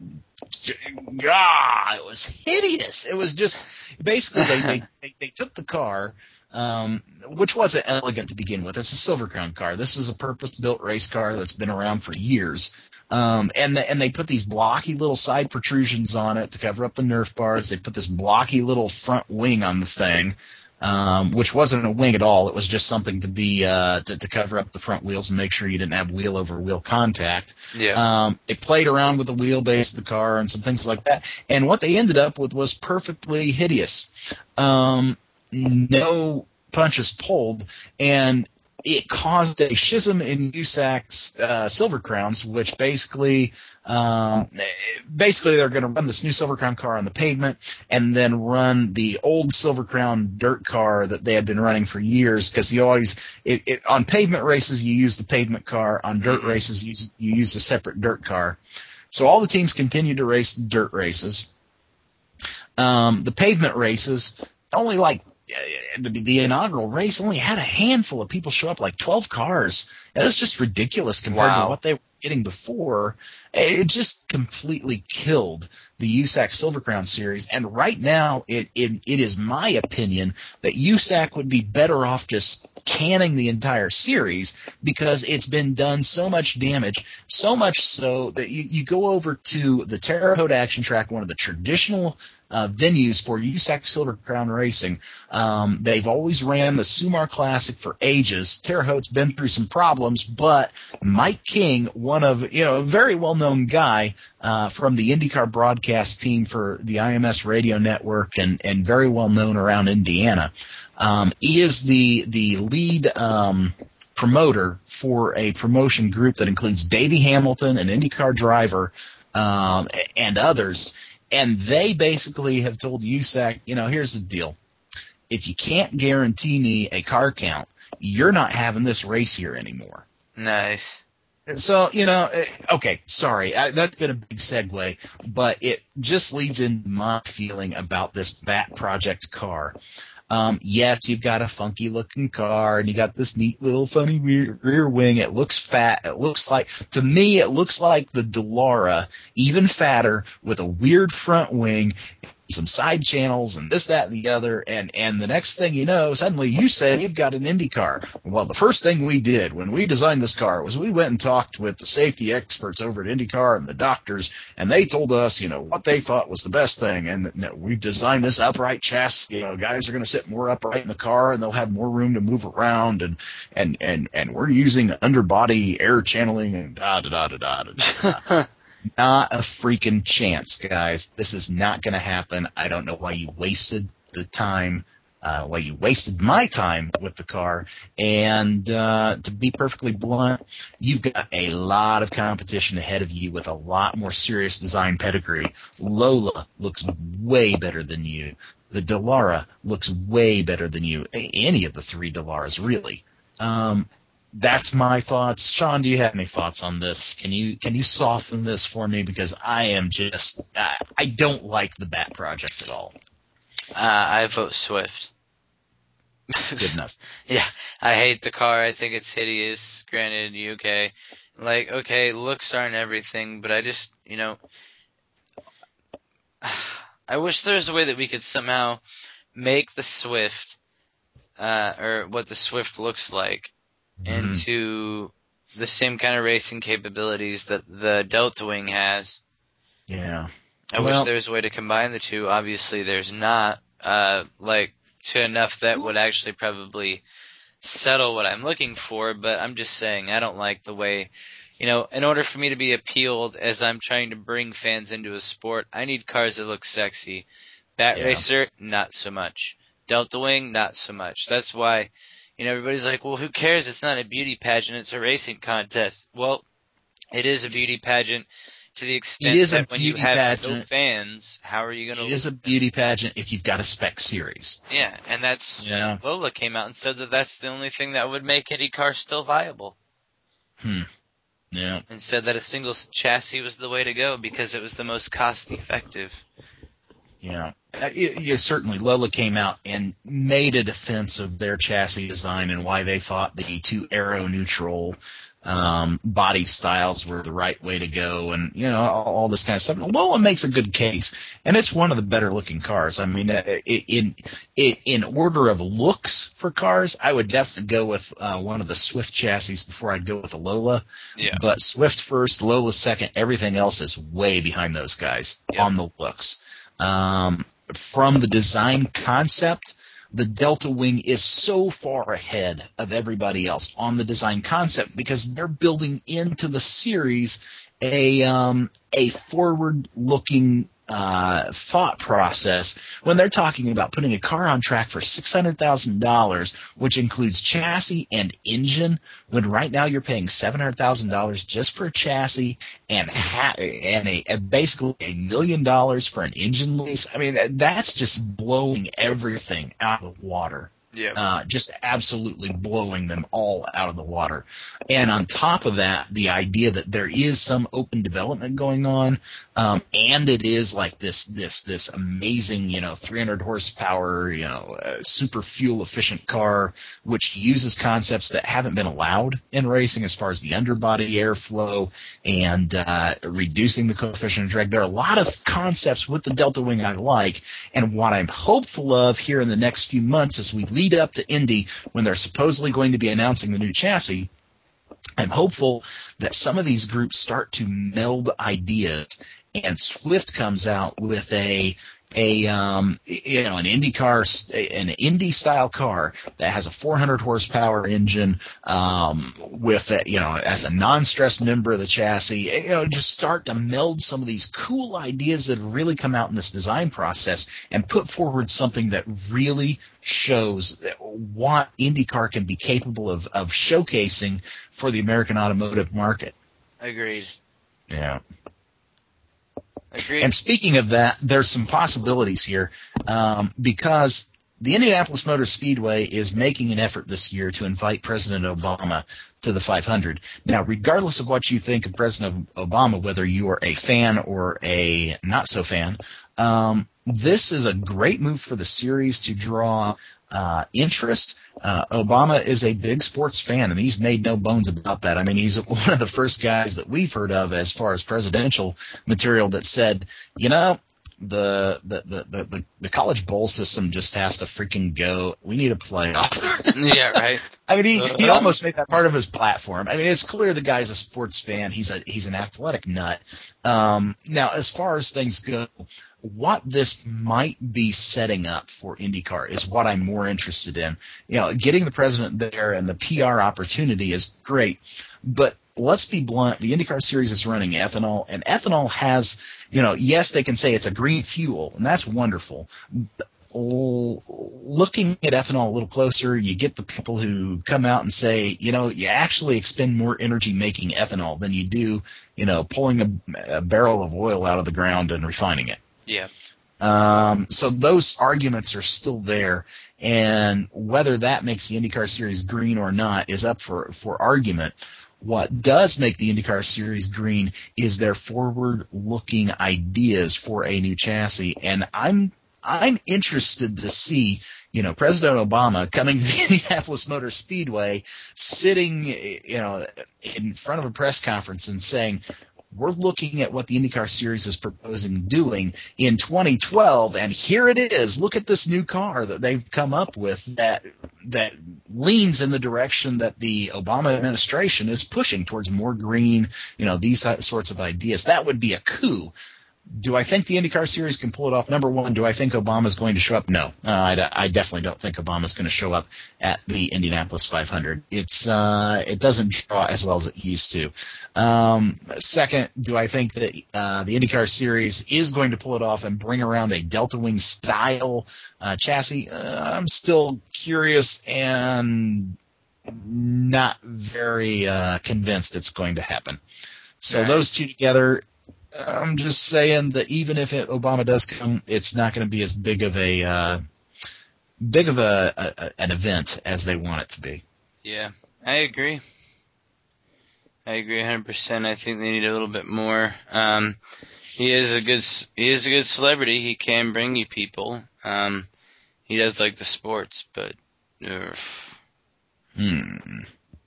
God, it was hideous. It was just basically they they, they, they took the car, um, which wasn't elegant to begin with. It's a Silver Crown car. This is a purpose-built race car that's been around for years. Um, and the, and they put these blocky little side protrusions on it to cover up the Nerf bars. They put this blocky little front wing on the thing. Um, which wasn't a wing at all. It was just something to be uh, to, to cover up the front wheels and make sure you didn't have wheel-over-wheel contact. Yeah. Um, it played around with the wheelbase of the car and some things like that. And what they ended up with was perfectly hideous. Um, no punches pulled, and it caused a schism in U S A C's uh, Silver Crowns, which basically um, basically they're going to run this new Silver Crown car on the pavement and then run the old Silver Crown dirt car that they had been running for years, because you always it, it, on pavement races you use the pavement car, on dirt races you use, you use a separate dirt car. So all the teams continued to race dirt races. Um, the pavement races only like The, the inaugural race only had a handful of people show up, like twelve cars. It was just ridiculous compared Wow. to what they were getting before. It just completely killed the U S A C Silver Crown Series. And right now, it, it it is my opinion that U S A C would be better off just canning the entire series, because it's been done so much damage, so much so that you, you go over to the Terre Haute Action Track, one of the traditional Uh, venues for U S A C Silver Crown racing. Um, they've always ran the Sumar Classic for ages. Terre Haute's been through some problems, but Mike King, one of, you know, a very well-known guy uh, from the IndyCar broadcast team for the I M S radio network, and, and very well-known around Indiana, um, he is the, the lead um, promoter for a promotion group that includes Davey Hamilton, an IndyCar driver, um, and others. And they basically have told U S A C, you know, here's the deal. If you can't guarantee me a car count, you're not having this race here anymore. Nice. So, you know, okay, sorry, I, that's been a big segue, but it just leads into my feeling about this Bat Project car. Um, yes, you've got a funky-looking car, and you got this neat little funny rear, rear wing. It looks fat. It looks like, to me, it looks like the Delara, even fatter, with a weird front wing, some side channels, and this, that, and the other. And, and the next thing you know, suddenly you say you've got an Indy car. Well, the first thing we did when we designed this car was we went and talked with the safety experts over at IndyCar and the doctors, and they told us, you know, what they thought was the best thing. And you know, we designed this upright chassis. You know, guys are going to sit more upright in the car, and they'll have more room to move around. And and and and we're using underbody air channeling and da da da da da da. da. Not a freaking chance, guys. This is not going to happen. I don't know why you wasted the time Uh, well, you wasted my time with the car, and uh, to be perfectly blunt, you've got a lot of competition ahead of you with a lot more serious design pedigree. Lola looks way better than you. The Dallara looks way better than you. Any of the three Dallaras, really. Um, that's my thoughts. Sean, do you have any thoughts on this? Can you can you soften this for me, because I am just I, I don't like the Bat Project at all. Uh, I vote Swift. Good enough. Yeah, I hate the car. I think it's hideous. Granted, U K, like, okay, looks aren't everything, but I just, you know, I wish there was a way that we could somehow make the Swift, uh, or what the Swift looks like, mm-hmm. into the same kind of racing capabilities that the Delta Wing has. Yeah. I well, wish there was a way to combine the two. Obviously, there's not, uh, like, to enough that would actually probably settle what I'm looking for, but I'm just saying I don't like the way, you know, in order for me to be appealed as I'm trying to bring fans into a sport, I need cars that look sexy. Bat yeah. Racer, not so much. Delta Wing, not so much. That's why, you know, everybody's like, well, who cares? It's not a beauty pageant, it's a racing contest. Well, it is a beauty pageant. To the extent it is that a when you beauty have pageant. no fans, how are you going to... It is a beauty pageant if you've got a spec series. Yeah, and that's... Yeah. Lola came out and said that that's the only thing that would make IndyCar still viable. Hmm. Yeah. And said that a single chassis was the way to go because it was the most cost-effective. Yeah. Uh, you, you certainly, Lola came out and made a defense of their chassis design and why they thought the two aero-neutral um, body styles were the right way to go, and you know all, all this kind of stuff. Lola makes a good case, and it's one of the better looking cars. I mean, in in in order of looks for cars, I would definitely go with uh, one of the Swift chassis before I'd go with a Lola. Yeah. But Swift first, Lola second. Everything else is way behind those guys yep. on the looks. Um, from the design concept, the Delta Wing is so far ahead of everybody else on the design concept because they're building into the series a um, a forward-looking uh, thought process when they're talking about putting a car on track for six hundred thousand dollars, which includes chassis and engine, when right now you're paying seven hundred thousand dollars just for a chassis and ha- and a, a basically a million dollars for an engine lease. I mean, that's just blowing everything out of the water. Yeah. Uh, just absolutely blowing them all out of the water. And on top of that, the idea that there is some open development going on, um, and it is like this this this amazing, you know, three hundred horsepower, you know, uh, super fuel efficient car, which uses concepts that haven't been allowed in racing as far as the underbody airflow and uh, reducing the coefficient of drag. There are a lot of concepts with the Delta Wing I like, and what I'm hopeful of here in the next few months as we lead up to Indy, when they're supposedly going to be announcing the new chassis, I'm hopeful that some of these groups start to meld ideas, and Swift comes out with a a um, you know an Indy car, an Indy style car that has a four hundred horsepower engine um, with a, you know as a non-stress member of the chassis. You know, just start to meld some of these cool ideas that have really come out in this design process and put forward something that really shows what IndyCar can be capable of of showcasing for the American automotive market. Agreed. Yeah. Agreed. And speaking of that, there's some possibilities here um, because the Indianapolis Motor Speedway is making an effort this year to invite President Obama to the five hundred. Now, regardless of what you think of President Obama, whether you are a fan or a not-so-fan, um, this is a great move for the series to draw uh, interest. Uh, Obama is a big sports fan, and he's made no bones about that. I mean, he's one of the first guys that we've heard of as far as presidential material that said, you know, the the, the, the, the college bowl system just has to freaking go. We need a playoff. Yeah, right. I mean, he, he almost made that part of his platform. I mean, it's clear the guy's a sports fan. He's a he's an athletic nut. Um, now, as far as things go, what this might be setting up for IndyCar is what I'm more interested in. You know, getting the president there and the P R opportunity is great, but let's be blunt. The IndyCar series is running ethanol, and ethanol has, you know, yes, they can say it's a green fuel, and that's wonderful. But looking at ethanol a little closer, you get the people who come out and say, you know, you actually expend more energy making ethanol than you do, you know, pulling a, a barrel of oil out of the ground and refining it. Yeah. Um, so those arguments are still there, and whether that makes the IndyCar Series green or not is up for, for argument. What does make the IndyCar Series green is their forward-looking ideas for a new chassis, and I'm I'm interested to see, you know, President Obama coming to the Indianapolis Motor Speedway, sitting, you know, in front of a press conference and saying, we're looking at what the IndyCar Series is proposing doing in twenty twelve, and here it is. Look at this new car that they've come up with that that leans in the direction that the Obama administration is pushing towards more green, you know, these sorts of ideas. That would be a coup. Do I think the IndyCar Series can pull it off? Number one, do I think Obama's going to show up? No. Uh, I, I definitely don't think Obama's going to show up at the Indianapolis five hundred. It's uh, it doesn't draw as well as it used to. Um, second, do I think that uh, the IndyCar Series is going to pull it off and bring around a Delta Wing style uh, chassis? Uh, I'm still curious and not very uh, convinced it's going to happen. So right. Those two together, I'm just saying that even if it, Obama does come, it's not going to be as big of a uh, big of a, a an event as they want it to be. Yeah, I agree. I agree one hundred percent. I think they need a little bit more. Um, he is a good he is a good celebrity. He can bring you people. Um, he does like the sports, but uh, hmm.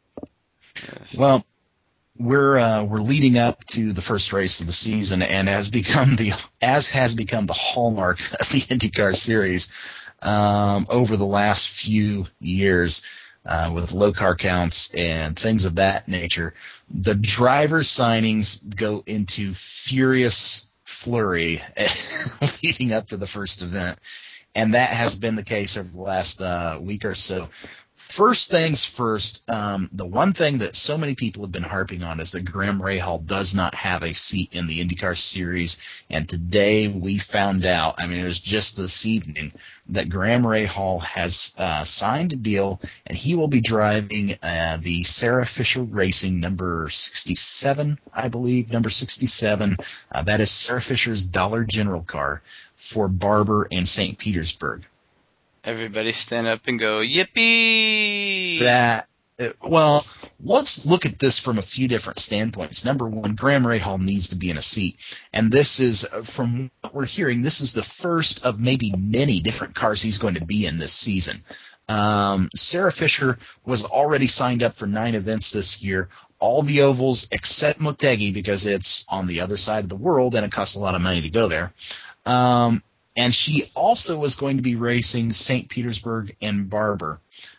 Well. We're uh, we're leading up to the first race of the season, and as become the as has become the hallmark of the IndyCar Series um, over the last few years, uh, with low car counts and things of that nature, the driver signings go into furious flurry leading up to the first event, and that has been the case over the last uh, week or so. First things first, um, the one thing that so many people have been harping on is that Graham Rahal does not have a seat in the IndyCar Series, and today we found out, I mean, it was just this evening, that Graham Rahal has uh, signed a deal, and he will be driving uh, the Sarah Fisher Racing number sixty-seven, I believe, number sixty-seven. Uh, that is Sarah Fisher's Dollar General car for Barber and Saint Petersburg. Everybody stand up and go, yippee! That, well, let's look at this from a few different standpoints. Number one, Graham Rahal needs to be in a seat. And this is, from what we're hearing, this is the first of maybe many different cars he's going to be in this season. Um, Sarah Fisher was already signed up for nine events this year, all the ovals except Motegi because it's on the other side of the world and it costs a lot of money to go there. Um And she also was going to be racing Saint Petersburg and Barber,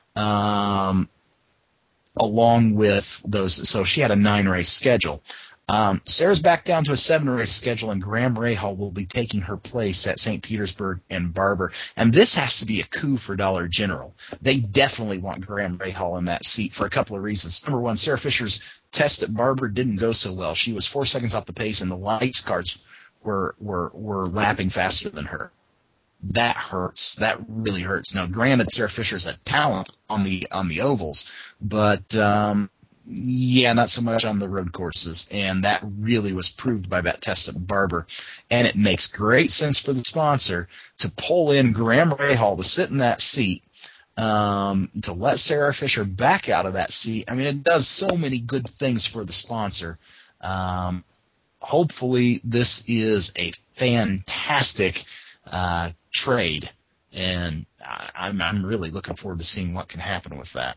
um, along with those. So she had a nine-race schedule. Um, Sarah's back down to a seven-race schedule, and Graham Rahal will be taking her place at Saint Petersburg and Barber. And this has to be a coup for Dollar General. They definitely want Graham Rahal in that seat for a couple of reasons. Number one, Sarah Fisher's test at Barber didn't go so well. She was four seconds off the pace, and the lights cards were were were lapping faster than her. That hurts. That really hurts. Now, granted, Sarah Fisher's a talent on the on the ovals, but um, yeah, not so much on the road courses, and that really was proved by that test at Barber. And it makes great sense for the sponsor to pull in Graham Rahal to sit in that seat, um, to let Sarah Fisher back out of that seat. I mean, it does so many good things for the sponsor. Um, Hopefully, this is a fantastic uh, trade, and I, I'm, I'm really looking forward to seeing what can happen with that.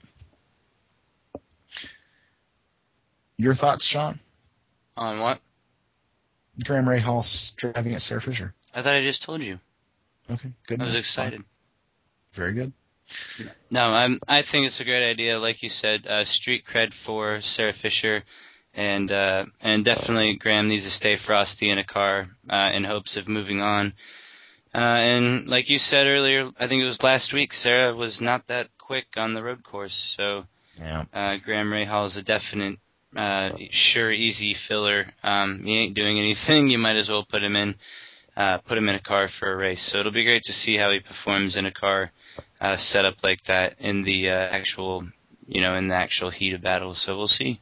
Your thoughts, Sean? On what? Graham Rahal's driving at Sarah Fisher. I thought I just told you. Okay, good. I was excited. Very good. No, I'm. I think it's a great idea. Like you said, uh, street cred for Sarah Fisher. And uh, and definitely Graham needs to stay frosty in a car uh, in hopes of moving on. Uh, and like you said earlier, I think it was last week, Sarah was not that quick on the road course. So yeah. uh, Graham Rahal is a definite, uh, sure, easy filler. Um, he ain't doing anything. You might as well put him in. uh, put him in a car for a race. So it'll be great to see how he performs in a car uh, set up like that in the uh, actual, you know, in the actual heat of battle. So we'll see.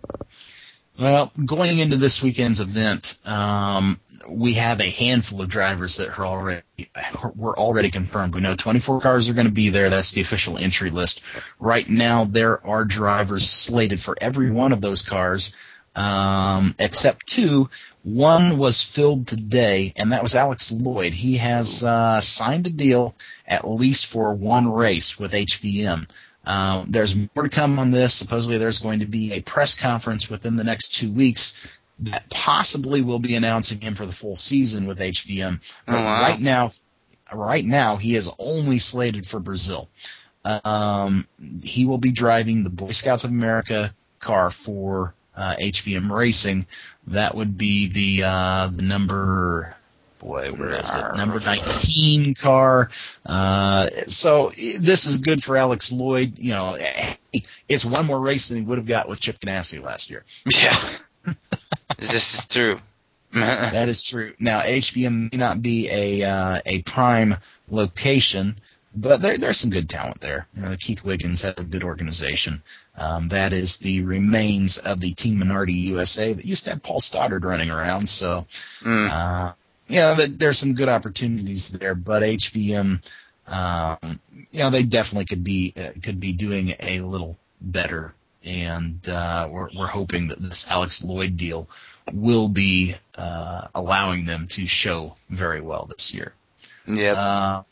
Well, going into this weekend's event, um, we have a handful of drivers that are already were already confirmed. We know twenty-four cars are going to be there. That's the official entry list. Right now, there are drivers slated for every one of those cars, um, except two. One was filled today, and that was Alex Lloyd. He has uh, signed a deal at least for one race with H V M. Uh, there's more to come on this. Supposedly there's going to be a press conference within the next two weeks that possibly will be announcing him for the full season with H V M. But oh, wow. right now, right now he is only slated for Brazil. Um, he will be driving the Boy Scouts of America car for uh, H V M Racing. That would be the uh, the number. Boy, where is it? Number nineteen car. Uh, so this is good for Alex Lloyd. You know, it's one more race than he would have got with Chip Ganassi last year. Yeah, this is true. That is true. Now, H V M may not be a uh, a prime location, but there, there's some good talent there. You know, Keith Wiggins has a good organization. Um, that is the remains of the Team Minardi U S A that used to have Paul Stoddard running around. So. Mm. Uh, Yeah, you know, there's some good opportunities there, but H V M, um, you know, they definitely could be uh, could be doing a little better, and uh, we're we're hoping that this Alex Lloyd deal will be uh, allowing them to show very well this year. Yeah. Uh,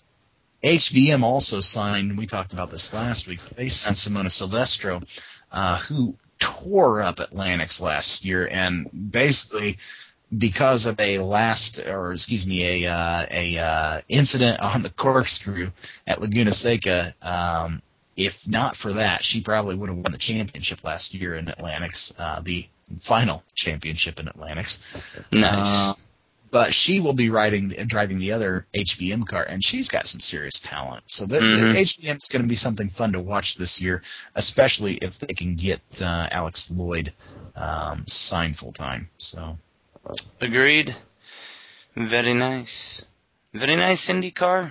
H V M also signed. We talked about this last week. They signed Simona Silvestro, uh, who tore up Atlantics last year, and basically. Because of a last, or excuse me, a uh, a uh, incident on the corkscrew at Laguna Seca, um, if not for that, she probably would have won the championship last year in Atlantics, uh, the final championship in Atlantics. Nice. Uh, but she will be riding, driving the other H V M car, and she's got some serious talent. So the, mm-hmm. the H V M is going to be something fun to watch this year, especially if they can get uh, Alex Lloyd um, signed full time. So. Agreed. Very nice. Very nice IndyCar.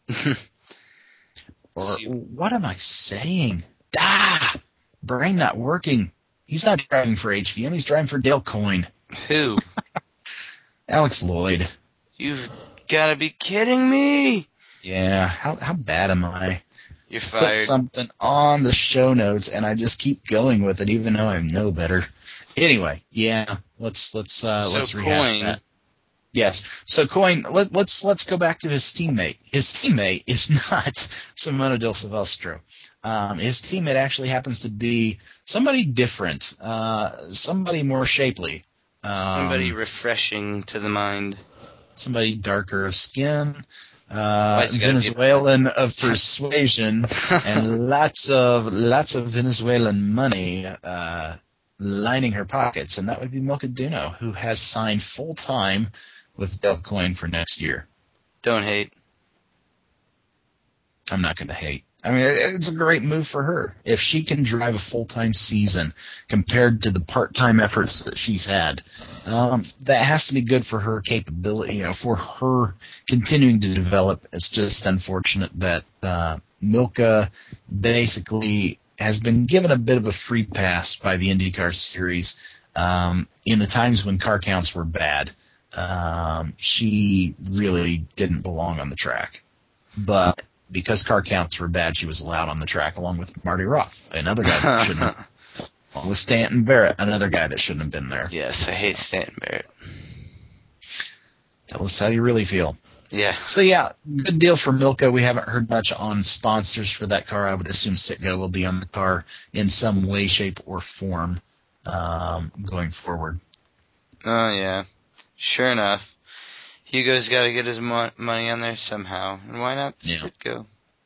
Or what am I saying? Ah, brain not working. He's not driving for H V M. He's driving for Dale Coyne. Who? Alex Lloyd. You've got to be kidding me. Yeah. How how bad am I? You're fired. Put something on the show notes, and I just keep going with it, even though I know better. Anyway, yeah, let's let's uh, so let's rehash Coyne. that. Yes, so Coyne, let, let's let's go back to his teammate. His teammate is not Simona Del Silvestro. Um, his teammate actually happens to be somebody different, uh, somebody more shapely, um, somebody refreshing to the mind, somebody darker of skin. Uh, Venezuelan of persuasion and lots of lots of Venezuelan money uh, lining her pockets, and that would be Milka Duno, who has signed full time with Dale Coyne for next year. Don't hate. I'm not going to hate. I mean, it's a great move for her. If she can drive a full-time season compared to the part-time efforts that she's had, um, that has to be good for her capability, you know, for her continuing to develop. It's just unfortunate that uh, Milka basically has been given a bit of a free pass by the IndyCar series um, in the times when car counts were bad. Um, she really didn't belong on the track. But because car counts were bad, she was allowed on the track along with Marty Roth, another guy that shouldn't have. Along with Stanton Barrett, another guy that shouldn't have been there. Yes, I hate Stanton Barrett. Tell us how you really feel. Yeah. So, yeah, good deal for Milka. We haven't heard much on sponsors for that car. I would assume Citgo will be on the car in some way, shape, or form um, going forward. Oh, yeah. Sure enough. Hugo's got to get his mo- money on there somehow. And why not yeah. Citgo?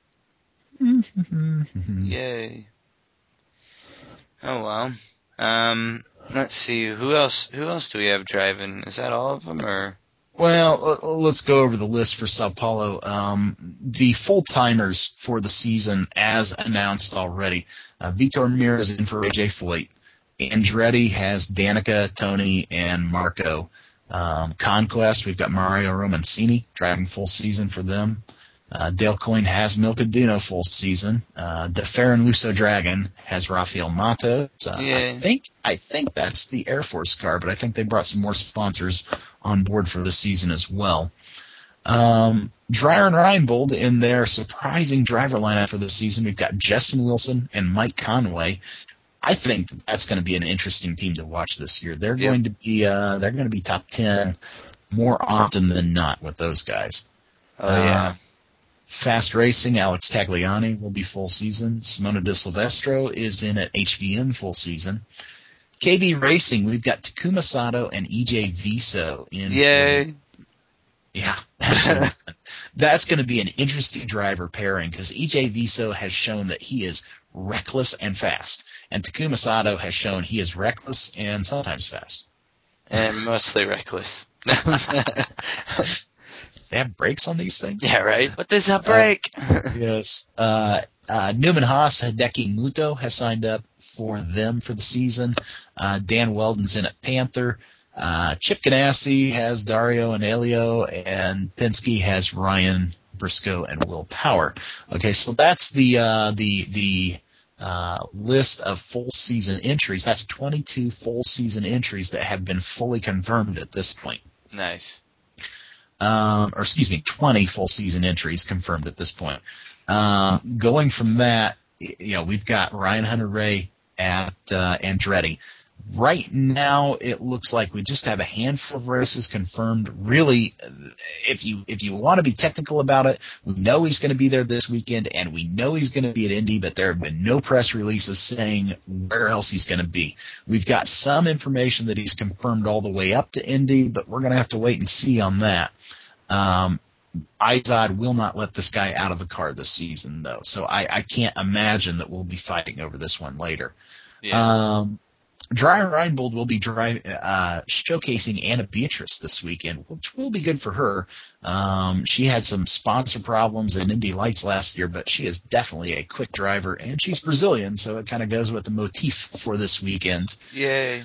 Yay. Oh, well. Um, let's see. Who else Who else do we have driving? Is that all of them, or... Well, let's go over the list for Sao Paulo. Um, the full-timers for the season, as announced already. Uh, Vitor Mir is in for A J Foyt. Andretti has Danica, Tony, and Marco. Um, Conquest, we've got Mario Romancini driving full season for them. Uh, Dale Coyne has Milkaduno full season. Uh, the Farron Lusso Dragon has Rafael Matos. Uh, yeah. I think I think that's the Air Force car, but I think they brought some more sponsors on board for the season as well. Um, Dreyer and Reinbold in their surprising driver lineup for the season. We've got Justin Wilson and Mike Conway. I think that's going to be an interesting team to watch this year. They're yep. going to be uh, they're going to be top ten more often than not with those guys. Oh yeah. Uh, Fast Racing, Alex Tagliani will be full season. Simona De Silvestro is in at H V M full season. K B Racing, we've got Takuma Sato and E J Viso in. Yay. Yeah. That's going to be an interesting driver pairing because E J Viso has shown that he is reckless and fast. And Takuma Sato has shown he is reckless and sometimes fast. And mostly reckless. They have brakes on these things? Yeah, right. What does a brake? Uh, yes. Uh, uh, Newman Haas, Hideki Muto has signed up for them for the season. Uh, Dan Weldon's in at Panther. Uh, Chip Ganassi has Dario and Elio, and Penske has Ryan Briscoe and Will Power. Okay, so that's the uh, the the uh, list of full season entries. That's twenty-two full season entries that have been fully confirmed at this point. Nice. Um, or excuse me, twenty full season entries confirmed at this point. Uh, going from that, you know, we've got Ryan Hunter-Reay at uh, Andretti. Right now, it looks like we just have a handful of races confirmed. Really, if you if you want to be technical about it, we know he's going to be there this weekend, and we know he's going to be at Indy, but there have been no press releases saying where else he's going to be. We've got some information that he's confirmed all the way up to Indy, but we're going to have to wait and see on that. Um, Izod will not let this guy out of the car this season, though, so I, I can't imagine that we'll be fighting over this one later. Yeah. Um, Dreyer Reinbold will be dri- uh, showcasing Anna Beatrice this weekend, which will be good for her. Um, she had some sponsor problems in Indy Lights last year, but she is definitely a quick driver, and she's Brazilian, so it kind of goes with the motif for this weekend. Yay.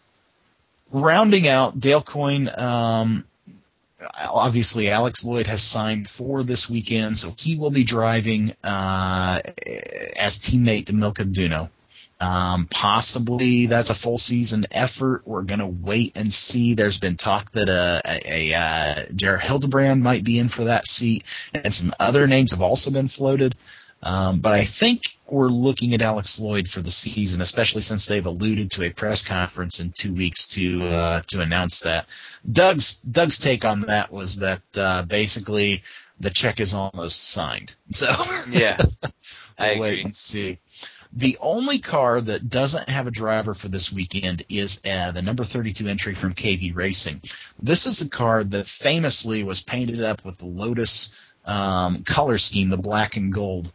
Rounding out, Dale Coyne, um, obviously Alex Lloyd has signed for this weekend, so he will be driving uh, as teammate to Milkaduno. Um, possibly that's a full season effort. We're going to wait and see. There's been talk that uh, a, a uh, Jared Hildebrand might be in for that seat, and some other names have also been floated. Um, but I think we're looking at Alex Lloyd for the season, especially since they've alluded to a press conference in two weeks to uh, to announce that. Doug's Doug's take on that was that uh, basically the check is almost signed. So yeah, I we'll wait agree. and see. The only car that doesn't have a driver for this weekend is uh, the number thirty-two entry from K B Racing. This is a car that famously was painted up with the Lotus um, color scheme, the black and gold,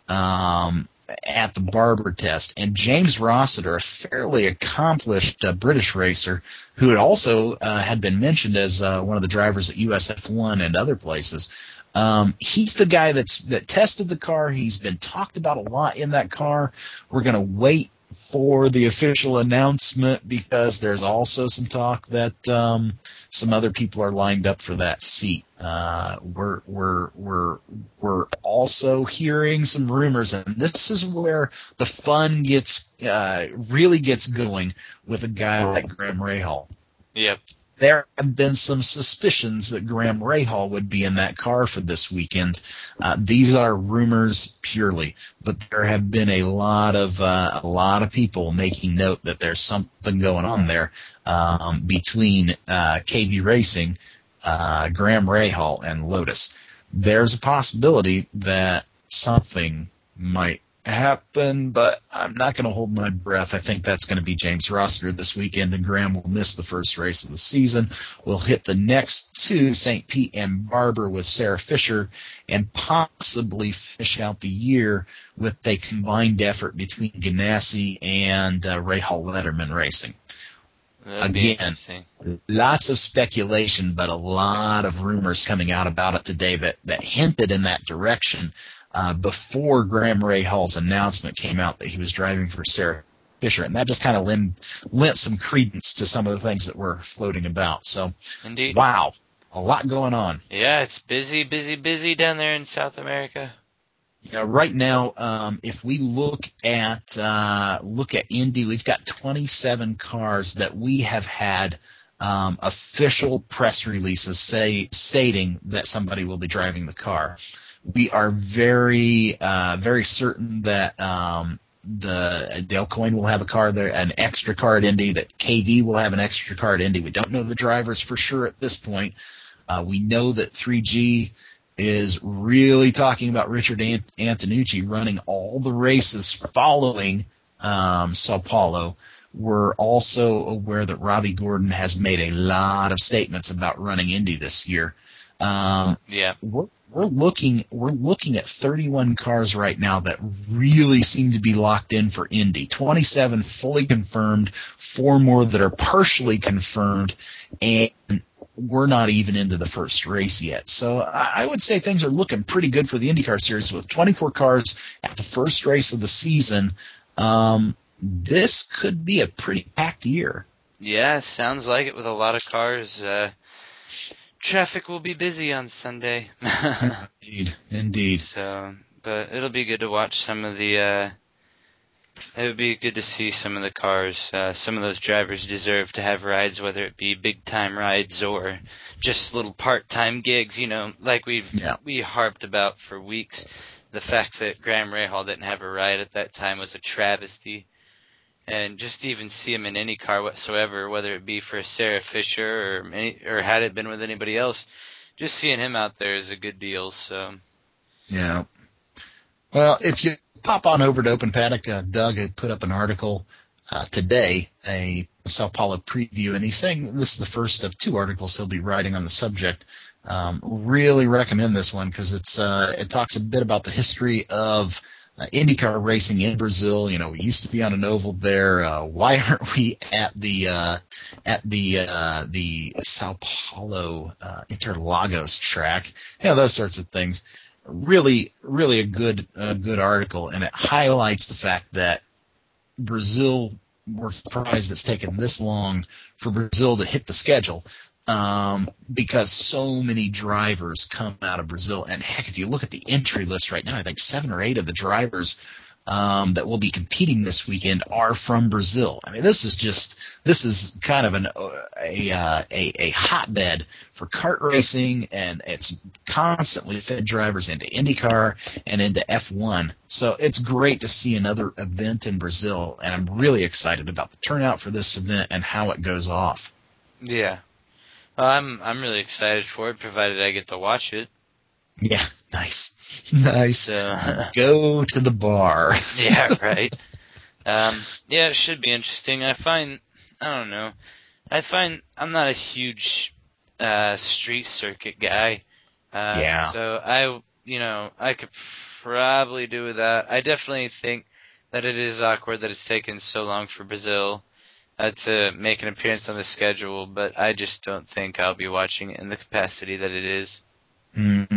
um, at the Barber test. And James Rossiter, a fairly accomplished uh, British racer, who had also uh, had been mentioned as uh, one of the drivers at U S F one and other places, Um, he's the guy that's that tested the car. He's been talked about a lot in that car. We're going to wait for the official announcement because there's also some talk that um, some other people are lined up for that seat. Uh, we're we're we're we're also hearing some rumors, and this is where the fun gets uh, really gets going with a guy like Graham Rahal. Yep. There have been some suspicions that Graham Rahal would be in that car for this weekend. Uh, these are rumors purely, but there have been a lot of uh, a lot of people making note that there's something going on there um, between uh, K B Racing, uh, Graham Rahal, and Lotus. There's a possibility that something might happen, but I'm not going to hold my breath. I think that's going to be James Rossiter this weekend, and Graham will miss the first race of the season. We'll hit the next two, Saint Pete and Barber, with Sarah Fisher, and possibly finish out the year with a combined effort between Ganassi and uh, Rahal Letterman Racing. That'd be Again, interesting. Lots of speculation, but a lot of rumors coming out about it today that, that hinted in that direction. Uh, before Graham Rahal's announcement came out that he was driving for Sarah Fisher, and that just kind of lent, lent some credence to some of the things that were floating about. So, Indeed. Wow, a lot going on. Yeah, it's busy, busy, busy down there in South America. You know, right now, um, if we look at uh, look at Indy, we've got twenty-seven cars that we have had um, official press releases say stating that somebody will be driving the car. We are very, uh, very certain that um, the Dale Coyne will have a car there, an extra car at Indy. That K V will have an extra car at Indy. We don't know the drivers for sure at this point. Uh, we know that three G is really talking about Richard Ant- Antonucci running all the races following um, Sao Paulo. We're also aware that Robbie Gordon has made a lot of statements about running Indy this year. Um, yeah, we're, we're looking we're looking at thirty-one cars right now that really seem to be locked in for Indy. twenty-seven fully confirmed, four more that are partially confirmed, and we're not even into the first race yet. So I would say things are looking pretty good for the IndyCar Series with twenty-four cars at the first race of the season. Um, this could be a pretty packed year. Yeah, sounds like it with a lot of cars. Uh, traffic will be busy on Sunday. Indeed, indeed. So, but it'll be good to watch some of the... Uh, It would be good to see some of the cars. Uh, some of those drivers deserve to have rides, whether it be big-time rides or just little part-time gigs. You know, like we've yeah. we harped about for weeks. The fact that Graham Rahal didn't have a ride at that time was a travesty. And just to even see him in any car whatsoever, whether it be for Sarah Fisher or any, or had it been with anybody else, just seeing him out there is a good deal. So. Yeah. Well, if you pop on over to Open Paddock, uh, Doug had put up an article uh, today, a Sao Paulo preview, and he's saying this is the first of two articles he'll be writing on the subject. Um, really recommend this one because it's uh, it talks a bit about the history of uh, IndyCar racing in Brazil. You know, we used to be on an oval there. Uh, why aren't we at the uh, at the uh, the Sao Paulo uh, Interlagos track? You know, those sorts of things. Really, really a good, uh, good article, and it highlights the fact that Brazil, we're surprised it's taken this long for Brazil to hit the schedule, um, because so many drivers come out of Brazil. And heck, if you look at the entry list right now, I think seven or eight of the drivers um, that will be competing this weekend are from Brazil. I mean, this is just this is kind of an a uh, a, a hotbed for kart racing, and it's constantly fed drivers into IndyCar and into F one. So it's great to see another event in Brazil, and I'm really excited about the turnout for this event and how it goes off. Yeah, well, I'm I'm really excited for it, provided I get to watch it. Yeah, nice. Nice. Uh, Go to the bar. yeah, right. Um, yeah, it should be interesting. I find, I don't know, I find I'm not a huge uh, street circuit guy. Uh, yeah. So I, you know, I could probably do with that. I definitely think that it is awkward that it's taken so long for Brazil uh, to make an appearance on the schedule, but I just don't think I'll be watching it in the capacity that it is. Mm-hmm.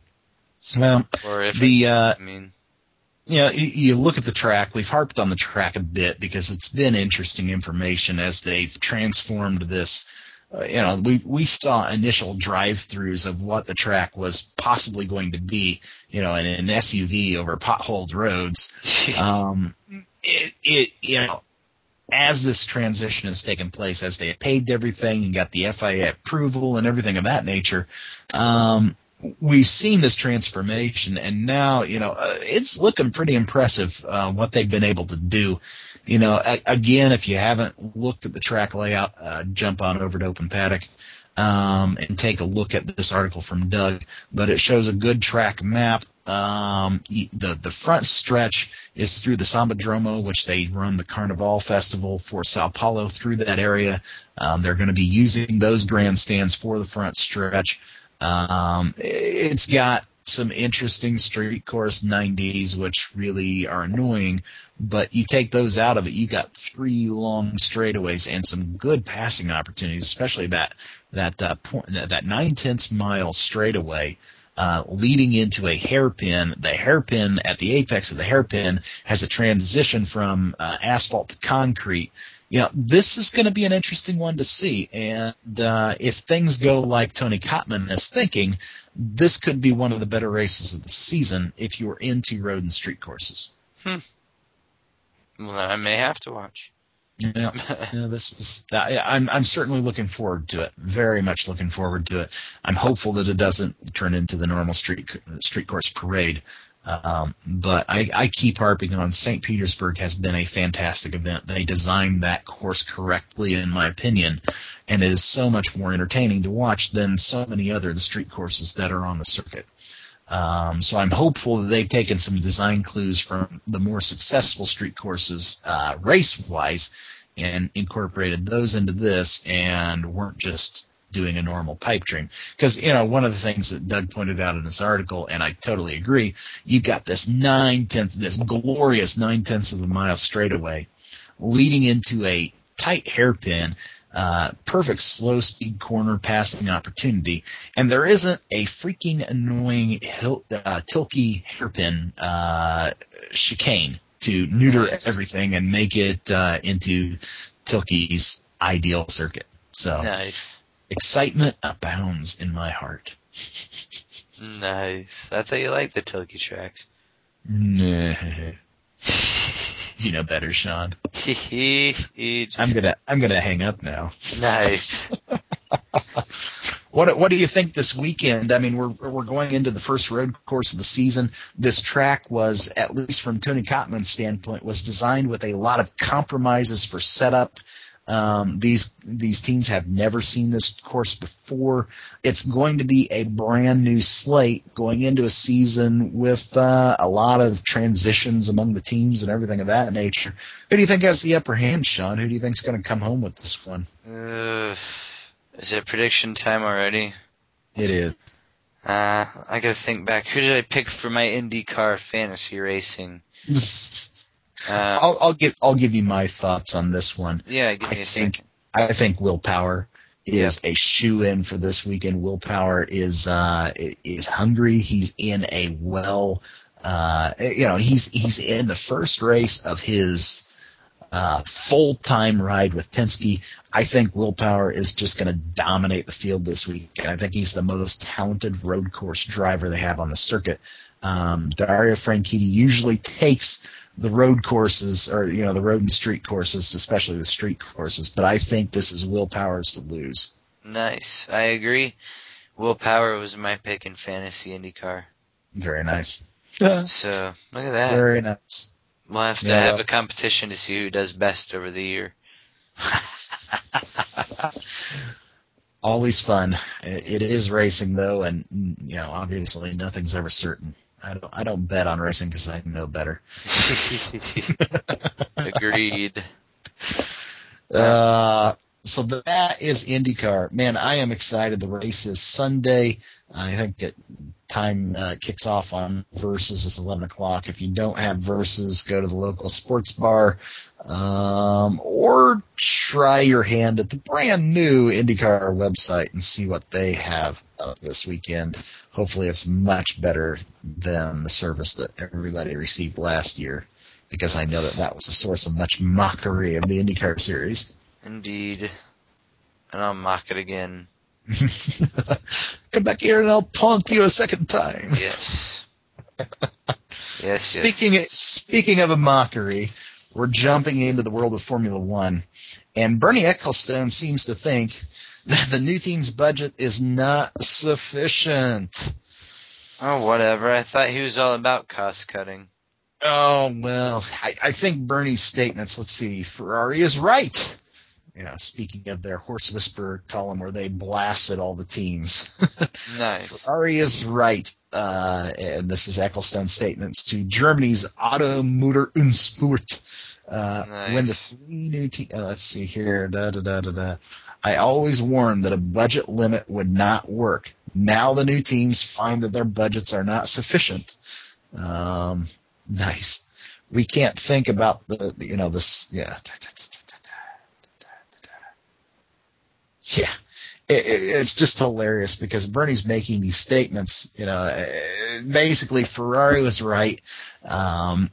Well, or if the it, uh, I mean, you know, you, you look at the track. We've harped on the track a bit because it's been interesting information as they've transformed this. Uh, you know, we we saw initial drive-throughs of what the track was possibly going to be. You know, in an S U V over potholed roads. um, it, it you know. As this transition has taken place, as they paved everything and got the F I A approval and everything of that nature, um, we've seen this transformation, and now, you know, uh, it's looking pretty impressive uh, what they've been able to do. You know, a- again, if you haven't looked at the track layout, uh, jump on over to Open Paddock um, and take a look at this article from Doug. But it shows a good track map. Um, the the front stretch is through the Sambadromo, which they run the Carnival Festival for Sao Paulo through that area. Um, they're going to be using those grandstands for the front stretch. Um, it's got some interesting street course nineties, which really are annoying, but you take those out of it, you got three long straightaways and some good passing opportunities, especially that that uh, point, that nine tenths mile straightaway. uh, leading into a hairpin. The hairpin, at the apex of the hairpin, has a transition from uh, asphalt to concrete. You know, this is going to be an interesting one to see. And uh, if things go like Tony Kottman is thinking, this could be one of the better races of the season if you're into road and street courses. Hmm. Well, then I may have to watch. Yeah, yeah, this is. I, I'm I'm certainly looking forward to it. Very much looking forward to it. I'm hopeful that it doesn't turn into the normal street street course parade. Um, but I, I keep harping on Saint Petersburg has been a fantastic event. They designed that course correctly, in my opinion, and it is so much more entertaining to watch than so many other the street courses that are on the circuit. Um, so I'm hopeful that they've taken some design clues from the more successful street courses uh, race-wise and incorporated those into this and weren't just doing a normal pipe dream. Because, you know, one of the things that Doug pointed out in this article, and I totally agree, you've got this nine-tenths, this glorious nine-tenths of a mile straightaway leading into a tight hairpin, Uh, perfect slow-speed corner passing opportunity, and there isn't a freaking annoying Hil- uh, Tilke hairpin uh, chicane to neuter Nice. everything and make it uh, into Tilke's ideal circuit. So Nice. excitement abounds in my heart. Nice. I thought you liked the Tilke tracks. You know better, Sean. Just I'm gonna I'm gonna hang up now. nice. What what do you think this weekend? I mean, we're we're going into the first road course of the season. This track was, at least from Tony Kottman's standpoint, was designed with a lot of compromises for setup. Um, these these teams have never seen this course before. It's going to be a brand new slate going into a season with uh, a lot of transitions among the teams and everything of that nature. Who do you think has the upper hand, Sean? Who do you think is going to come home with this one? Uh, is it prediction time already? It is. Uh, I gotta think back. Who did I pick for my IndyCar fantasy racing? Uh, I'll, I'll give I'll give you my thoughts on this one. yeah, give me I a think second. I think Will Power is Yep. a shoe-in for this weekend. Will Power is uh, is hungry. He's in a well, uh, you know, he's he's in the first race of his uh, full-time ride with Penske. I think Will Power is just going to dominate the field this week, and I think he's the most talented road course driver they have on the circuit. Um, Dario Franchitti usually takes the road courses, or you know, the road and street courses, especially the street courses. But I think this is Will Power's to lose. Nice. I agree. Will Power was my pick in fantasy IndyCar. Very nice. So look at that. Very nice. We'll have to Yeah, have well- a competition to see who does best over the year. Always fun. It, it is racing though, and you know, obviously nothing's ever certain. I don't. I don't bet on racing because I know better. Agreed. Uh, so that is IndyCar. Man, I am excited. The race is Sunday. I think it time uh, kicks off on Versus. It's eleven o'clock. If you don't have Versus, go to the local sports bar, um, or try your hand at the brand new IndyCar website and see what they have up this weekend. Hopefully, it's much better than the service that everybody received last year, because I know that that was a source of much mockery of the IndyCar series. Indeed. And I'll mock it again. Come back here and I'll taunt you a second time. Yes. Yes, yes. Speaking speaking of a mockery, we're jumping into the world of Formula One, and Bernie Ecclestone seems to think that the new team's budget is not sufficient. Oh, whatever. I thought he was all about cost cutting. Oh, well, I, I think Bernie's statements, let's see, Ferrari is right. You know, speaking of their Horse Whisperer column where they blasted all the teams. Nice. Ferrari is right, uh, and this is Ecclestone's statements to Germany's Auto Motor und Sport. Uh, Nice. When the three new teams, uh, let's see here, da da da da da. I always warned that a budget limit would not work. Now the new teams find that their budgets are not sufficient. Um, nice. We can't think about the, you know, this, yeah. Yeah. it, it's just hilarious because Bernie's making these statements. You know, basically Ferrari was right. Um,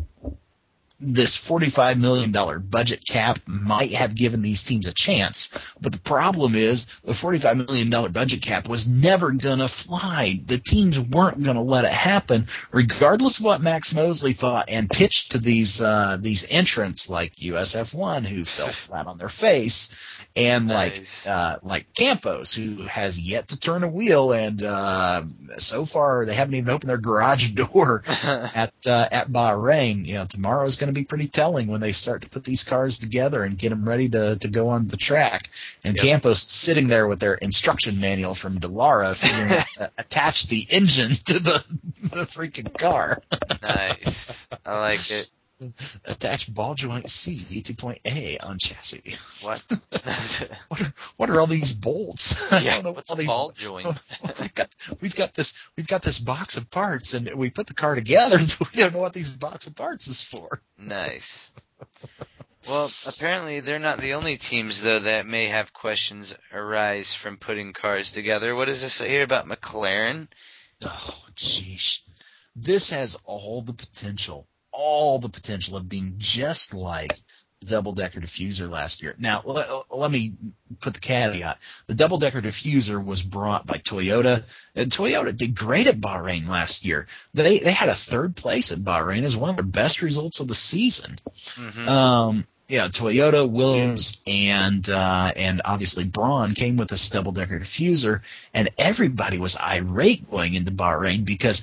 this forty-five million dollars budget cap might have given these teams a chance, but the problem is the forty-five million dollars budget cap was never going to fly. The teams weren't going to let it happen, regardless of what Max Mosley thought and pitched to these uh, these entrants like U S F one, who fell flat on their face, and like Nice. uh, like Campos, who has yet to turn a wheel, and uh, so far they haven't even opened their garage door at uh, at Bahrain. You know, tomorrow's going to be pretty telling when they start to put these cars together and get them ready to, to go on the track. And Yep. Campos sitting there with their instruction manual from Dallara, figuring out how to attach the engine to the, the freaking car. Nice. I like it. Attach ball joint C, eighty point A on chassis. What? What are, what are all these bolts? I Yeah, don't know what's what all a these ball joint? we've got we've got this we've got this box of parts, and we put the car together, but we don't know what these box of parts is for. Nice. Well, apparently they're not the only teams, though, that may have questions arise from putting cars together. What does this say here about McLaren? Oh, jeez. This has all the potential, all the potential of being just like the double-decker diffuser last year. Now, l- let me put the caveat. The double-decker diffuser was brought by Toyota, and Toyota did great at Bahrain last year. They they had a third place at Bahrain as one of their best results of the season. Mm-hmm. Um, yeah, Toyota, Williams, and uh, and obviously Braun came with this double-decker diffuser, and everybody was irate going into Bahrain because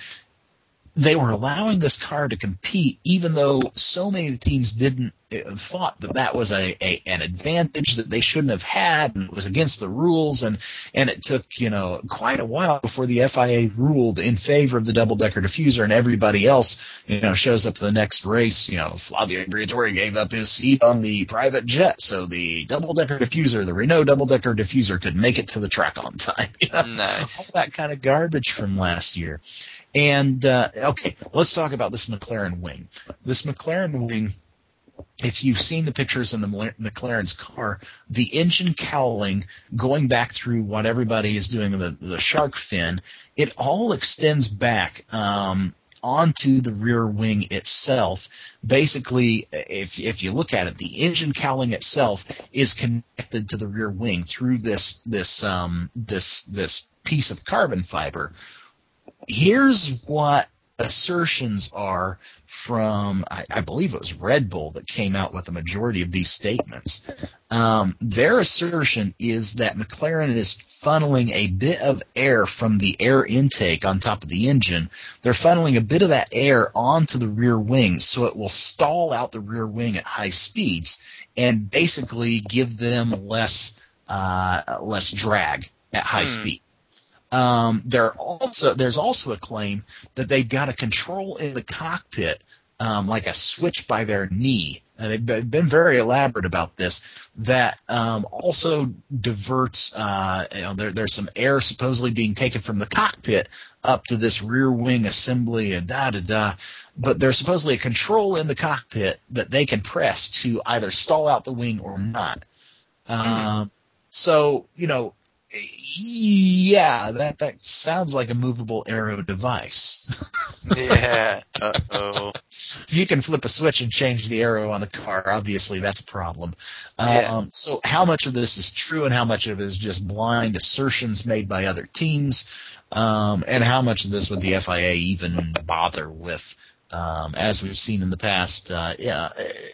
they were allowing this car to compete, even though so many teams didn't uh, thought that that was a, a an advantage that they shouldn't have had, and it was against the rules. And and it took you know quite a while before the F I A ruled in favor of the double decker diffuser, and everybody else you know shows up to the next race. You know, Flavio Briatore gave up his seat on the private jet, so the double decker diffuser, the Renault double decker diffuser, could make it to the track on time. You know? Nice. All that kind of garbage from last year. And, uh, okay, let's talk about this McLaren wing. This McLaren wing, if you've seen the pictures in the McLaren's car, the engine cowling going back through what everybody is doing, the, the shark fin, it all extends back um, onto the rear wing itself. Basically, if if you look at it, the engine cowling itself is connected to the rear wing through this this um, this this piece of carbon fiber. Here's what assertions are from, I, I believe it was Red Bull that came out with the majority of these statements. Um, their assertion is that McLaren is funneling a bit of air from the air intake on top of the engine. They're funneling a bit of that air onto the rear wing so it will stall out the rear wing at high speeds and basically give them less uh, less drag at high Hmm. speed. Um, there also there's also a claim that they've got a control in the cockpit, um, like a switch by their knee. And they've been been very elaborate about this. That um, also diverts. Uh, you know, there, there's some air supposedly being taken from the cockpit up to this rear wing assembly and da da da. But there's supposedly a control in the cockpit that they can press to either stall out the wing or not. Um, so you know. Yeah, that, that sounds like a movable aero device. Yeah. Uh-oh. If you can flip a switch and change the aero on the car, obviously that's a problem. Yeah. Um, so how much of this is true and how much of it is just blind assertions made by other teams, um, and how much of this would the F I A even bother with? Um, as we've seen in the past, uh, yeah,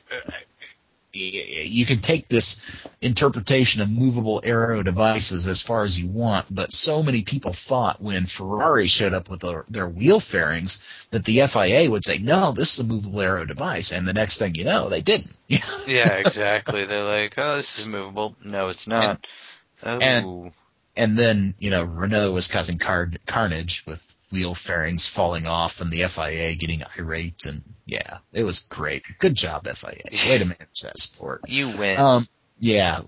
you can take this interpretation of movable aero devices as far as you want, but so many people thought when Ferrari showed up with their, their wheel fairings that the F I A would say, no, this is a movable aero device, and the next thing you know, they didn't. Yeah, exactly. They're like, oh, this is movable. No, it's not. And, oh. and, and then, you know, Renault was causing car- carnage with wheel fairings falling off and the F I A getting irate, and yeah, it was great. Good job, F I A. Way to manage that sport. You win. Um, yeah.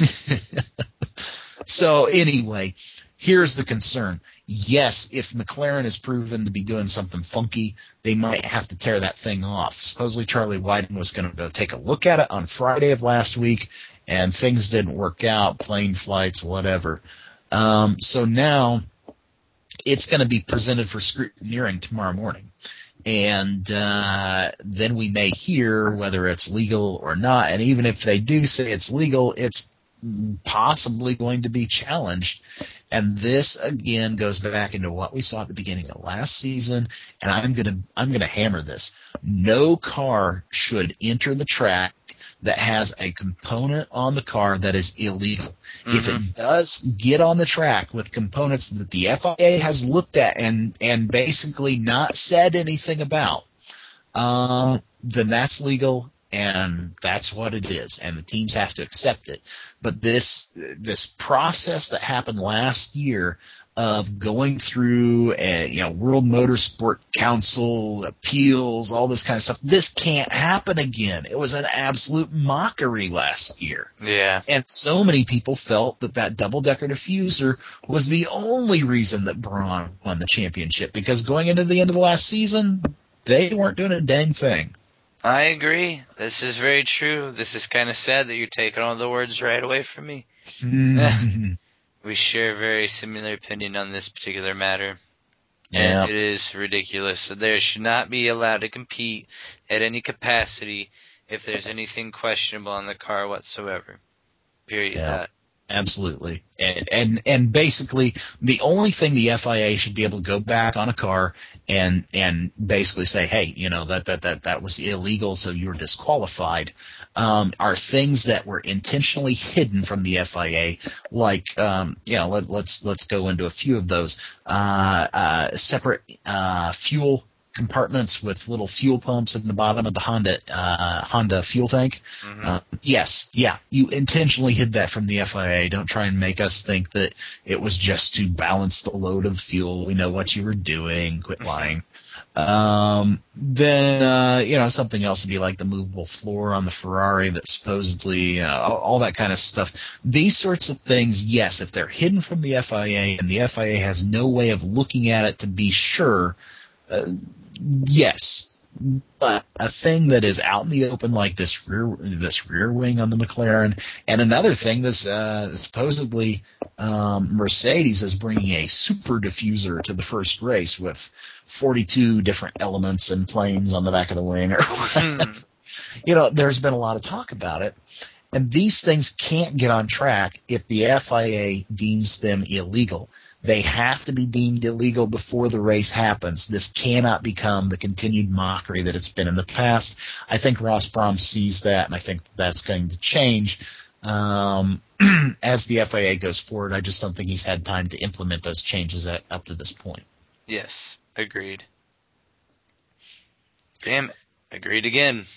So anyway, here's the concern. Yes, if McLaren is proven to be doing something funky, they might have to tear that thing off. Supposedly Charlie Wyden was going to go take a look at it on Friday of last week, and things didn't work out, plane flights, whatever. Um, so now it's going to be presented for scrutineering tomorrow morning. And uh, then we may hear whether it's legal or not. And even if they do say it's legal, it's possibly going to be challenged. And this again goes back into what we saw at the beginning of last season. And I'm gonna I'm gonna hammer this: no car should enter the track that has a component on the car that is illegal. Mm-hmm. If it does get on the track with components that the F I A has looked at and, and basically not said anything about, um, then that's legal, and that's what it is, and the teams have to accept it. But this this process that happened last year of going through, a, you know, World Motorsport Council appeals, all this kind of stuff. This can't happen again. It was an absolute mockery last year. Yeah. And so many people felt that that double-decker diffuser was the only reason that Braun won the championship, because going into the end of the last season, they weren't doing a dang thing. I agree. This is very true. This is kind of sad that you're taking all the words right away from me. We share a very similar opinion on this particular matter. Yeah. And it is ridiculous. So there should not be allowed to compete at any capacity if there's anything questionable on the car whatsoever. Period. Yeah. Uh, Absolutely. And, and and basically the only thing the F I A should be able to go back on a car and and basically say, hey, you know, that that that, that was illegal, so you're disqualified, um, are things that were intentionally hidden from the F I A, like um, you know, let, let's let's go into a few of those. Uh, uh, separate uh, fuel compartments with little fuel pumps in the bottom of the Honda uh, Honda fuel tank. Mm-hmm. Uh, yes, yeah, you intentionally hid that from the F I A. Don't try and make us think that it was just to balance the load of the fuel. We know what you were doing. Quit lying. Um, then uh, you know, something else would be like the movable floor on the Ferrari that supposedly uh, all, all that kind of stuff. These sorts of things, yes, if they're hidden from the F I A and the F I A has no way of looking at it to be sure. Uh, yes, but a thing that is out in the open like this rear this rear wing on the McLaren, and another thing that's uh, supposedly um, Mercedes is bringing a super diffuser to the first race with forty-two different elements and planes on the back of the wing. Or mm. You know, there's been a lot of talk about it, and these things can't get on track if the F I A deems them illegal. They have to be deemed illegal before the race happens. This cannot become the continued mockery that it's been in the past. I think Ross Brahm sees that, and I think that's going to change um, as the F I A goes forward. I just don't think he's had time to implement those changes at, up to this point. Yes, agreed. Damn it, agreed again.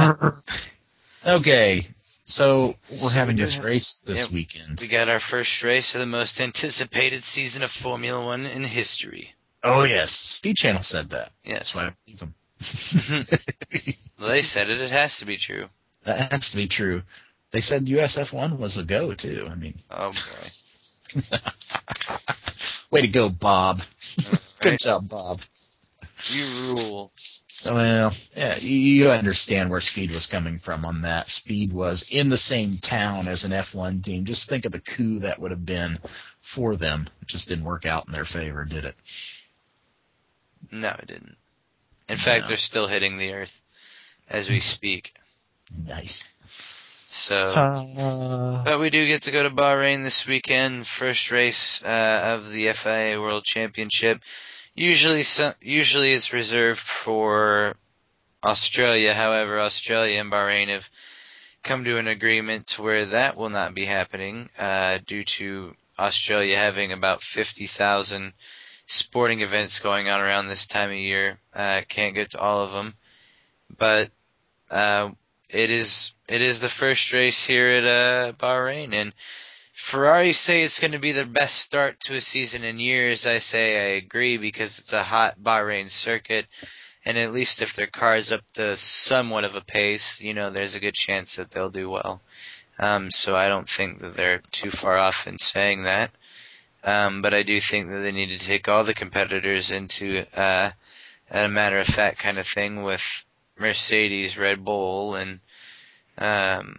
Okay. So we're having this race this yep. weekend. We got our first race of the most anticipated season of Formula One in history. Oh, yes. Speed Channel said that. Yes. That's why I believe them. Well, they said it. It has to be true. That has to be true. They said U S F one was a go, too. I mean. Oh, boy. Way to go, Bob. Right. Good job, Bob. You rule. Well, yeah, you understand where Speed was coming from on that. Speed was in the same town as an F one team. Just think of the coup that would have been for them. It just didn't work out in their favor, did it? No, it didn't. In fact, no. They're still hitting the earth as we speak. Nice. So, uh, but we do get to go to Bahrain this weekend. First race uh, of the F I A World Championship. Usually, so, usually it's reserved for Australia. However, Australia and Bahrain have come to an agreement to where that will not be happening uh, due to Australia having about fifty thousand sporting events going on around this time of year. Uh, can't get to all of them, but uh, it is it is the first race here at uh, Bahrain, and Ferrari say it's going to be their best start to a season in years. I say I agree because it's a hot Bahrain circuit, and at least if their car's up to somewhat of a pace, you know, there's a good chance that they'll do well. Um, so I don't think that they're too far off in saying that. Um, but I do think that they need to take all the competitors into uh, a matter-of-fact kind of thing with Mercedes, Red Bull, and um,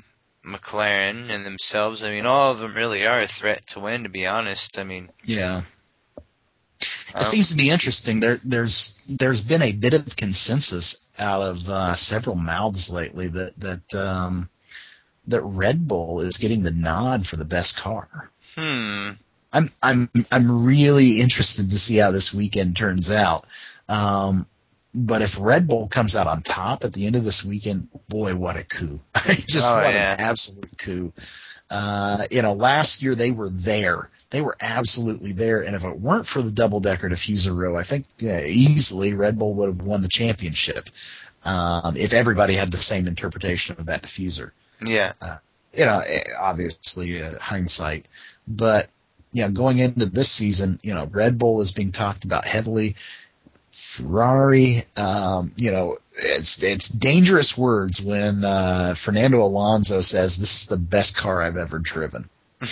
McLaren and themselves. I mean, all of them really are a threat to win, to be honest. I mean, yeah. It um, seems to be interesting. There, there's there's been a bit of consensus out of uh, several mouths lately that that um, that Red Bull is getting the nod for the best car. Hmm. I'm I'm I'm really interested to see how this weekend turns out. Um, but if Red Bull comes out on top at the end of this weekend, boy, what a coup! Just oh, what yeah. an absolute coup. Uh, you know, last year they were there. They were absolutely there, and if it weren't for the double-decker diffuser row, I think yeah, easily Red Bull would have won the championship um, if everybody had the same interpretation of that diffuser. Yeah. Uh, you know, obviously uh, hindsight, but you know, going into this season, you know, Red Bull is being talked about heavily. Ferrari, um, you know, it's it's dangerous words when uh, Fernando Alonso says this is the best car I've ever driven.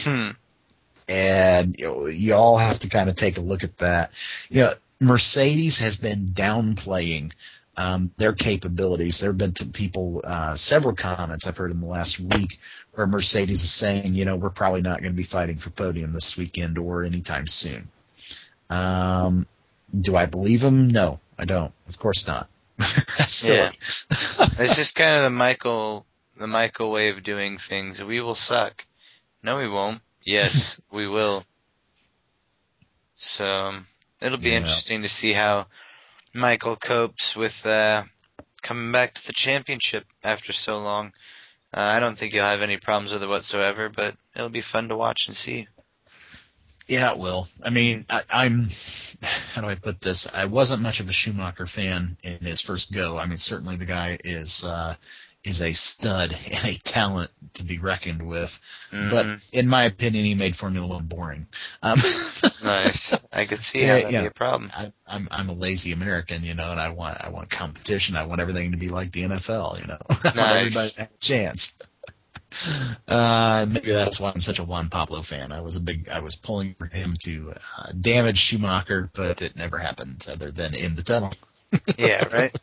And you know, you all have to kind of take a look at that. You know, Mercedes has been downplaying um, their capabilities. There have been to people uh, several comments I've heard in the last week where Mercedes is saying, you know, we're probably not going to be fighting for podium this weekend or anytime soon. Um, do I believe them? No, I don't. Of course not. That's silly. Yeah. It's just kind of the Michael, the Michael way of doing things. We will suck. No, we won't. Yes, we will. So um, it'll be Yeah. interesting to see how Michael copes with uh, coming back to the championship after so long. Uh, I don't think he'll have any problems with it whatsoever, but it'll be fun to watch and see. Yeah, it will. I mean, I, I'm, how do I put this? I wasn't much of a Schumacher fan in his first go. I mean, certainly the guy is uh, is a stud and a talent to be reckoned with. Mm-hmm. But in my opinion, he made Formula One boring. Um, Nice. I could see Yeah, how that'd yeah. be a problem. I, I'm I'm a lazy American, you know, and I want I want competition. I want everything to be like the N F L, you know. I want Nice. everybody to have a chance. Uh, maybe that's why I'm such a Juan Pablo fan. I was a big, I was pulling for him to uh, damage Schumacher, but it never happened other than in the tunnel. Yeah, right?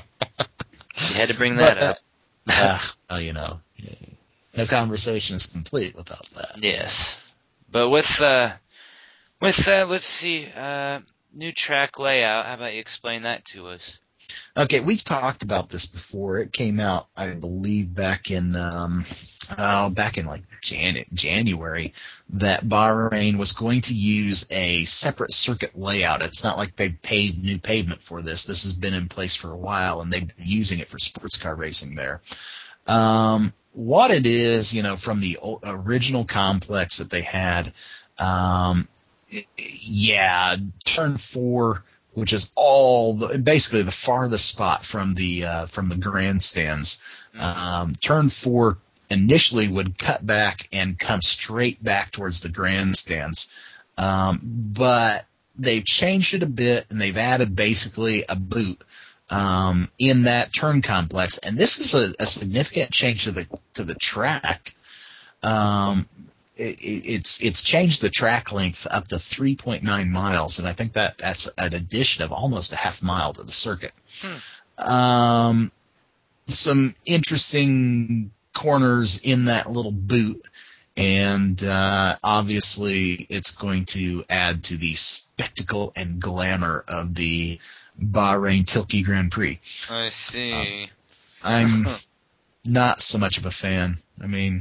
You had to bring that But, uh, up. uh, well, you know, no conversation is complete without that. Yes. But with, uh, with that, let's see, uh, new track layout. How about you explain that to us? Okay, we've talked about this before. It came out, I believe, back in um, oh, back in like Jan- January, that Bahrain was going to use a separate circuit layout. It's not like they've paved new pavement for this. This has been in place for a while, and they've been using it for sports car racing there. Um, what it is, you know, from the o- original complex that they had, um, yeah, turn four, which is all the, basically the farthest spot from the uh, from the grandstands. Um, turn four initially would cut back and come straight back towards the grandstands, um, but they've changed it a bit and they've added basically a boot um, in that turn complex, and this is a, a significant change to the to the track. Um, It, it's it's changed the track length up to three point nine miles, and I think that that's an addition of almost a half mile to the circuit. Hmm. Um, some interesting corners in that little boot, and uh, obviously it's going to add to the spectacle and glamour of the Bahrain Tilke Grand Prix. I see. Um, I'm not so much of a fan. I mean,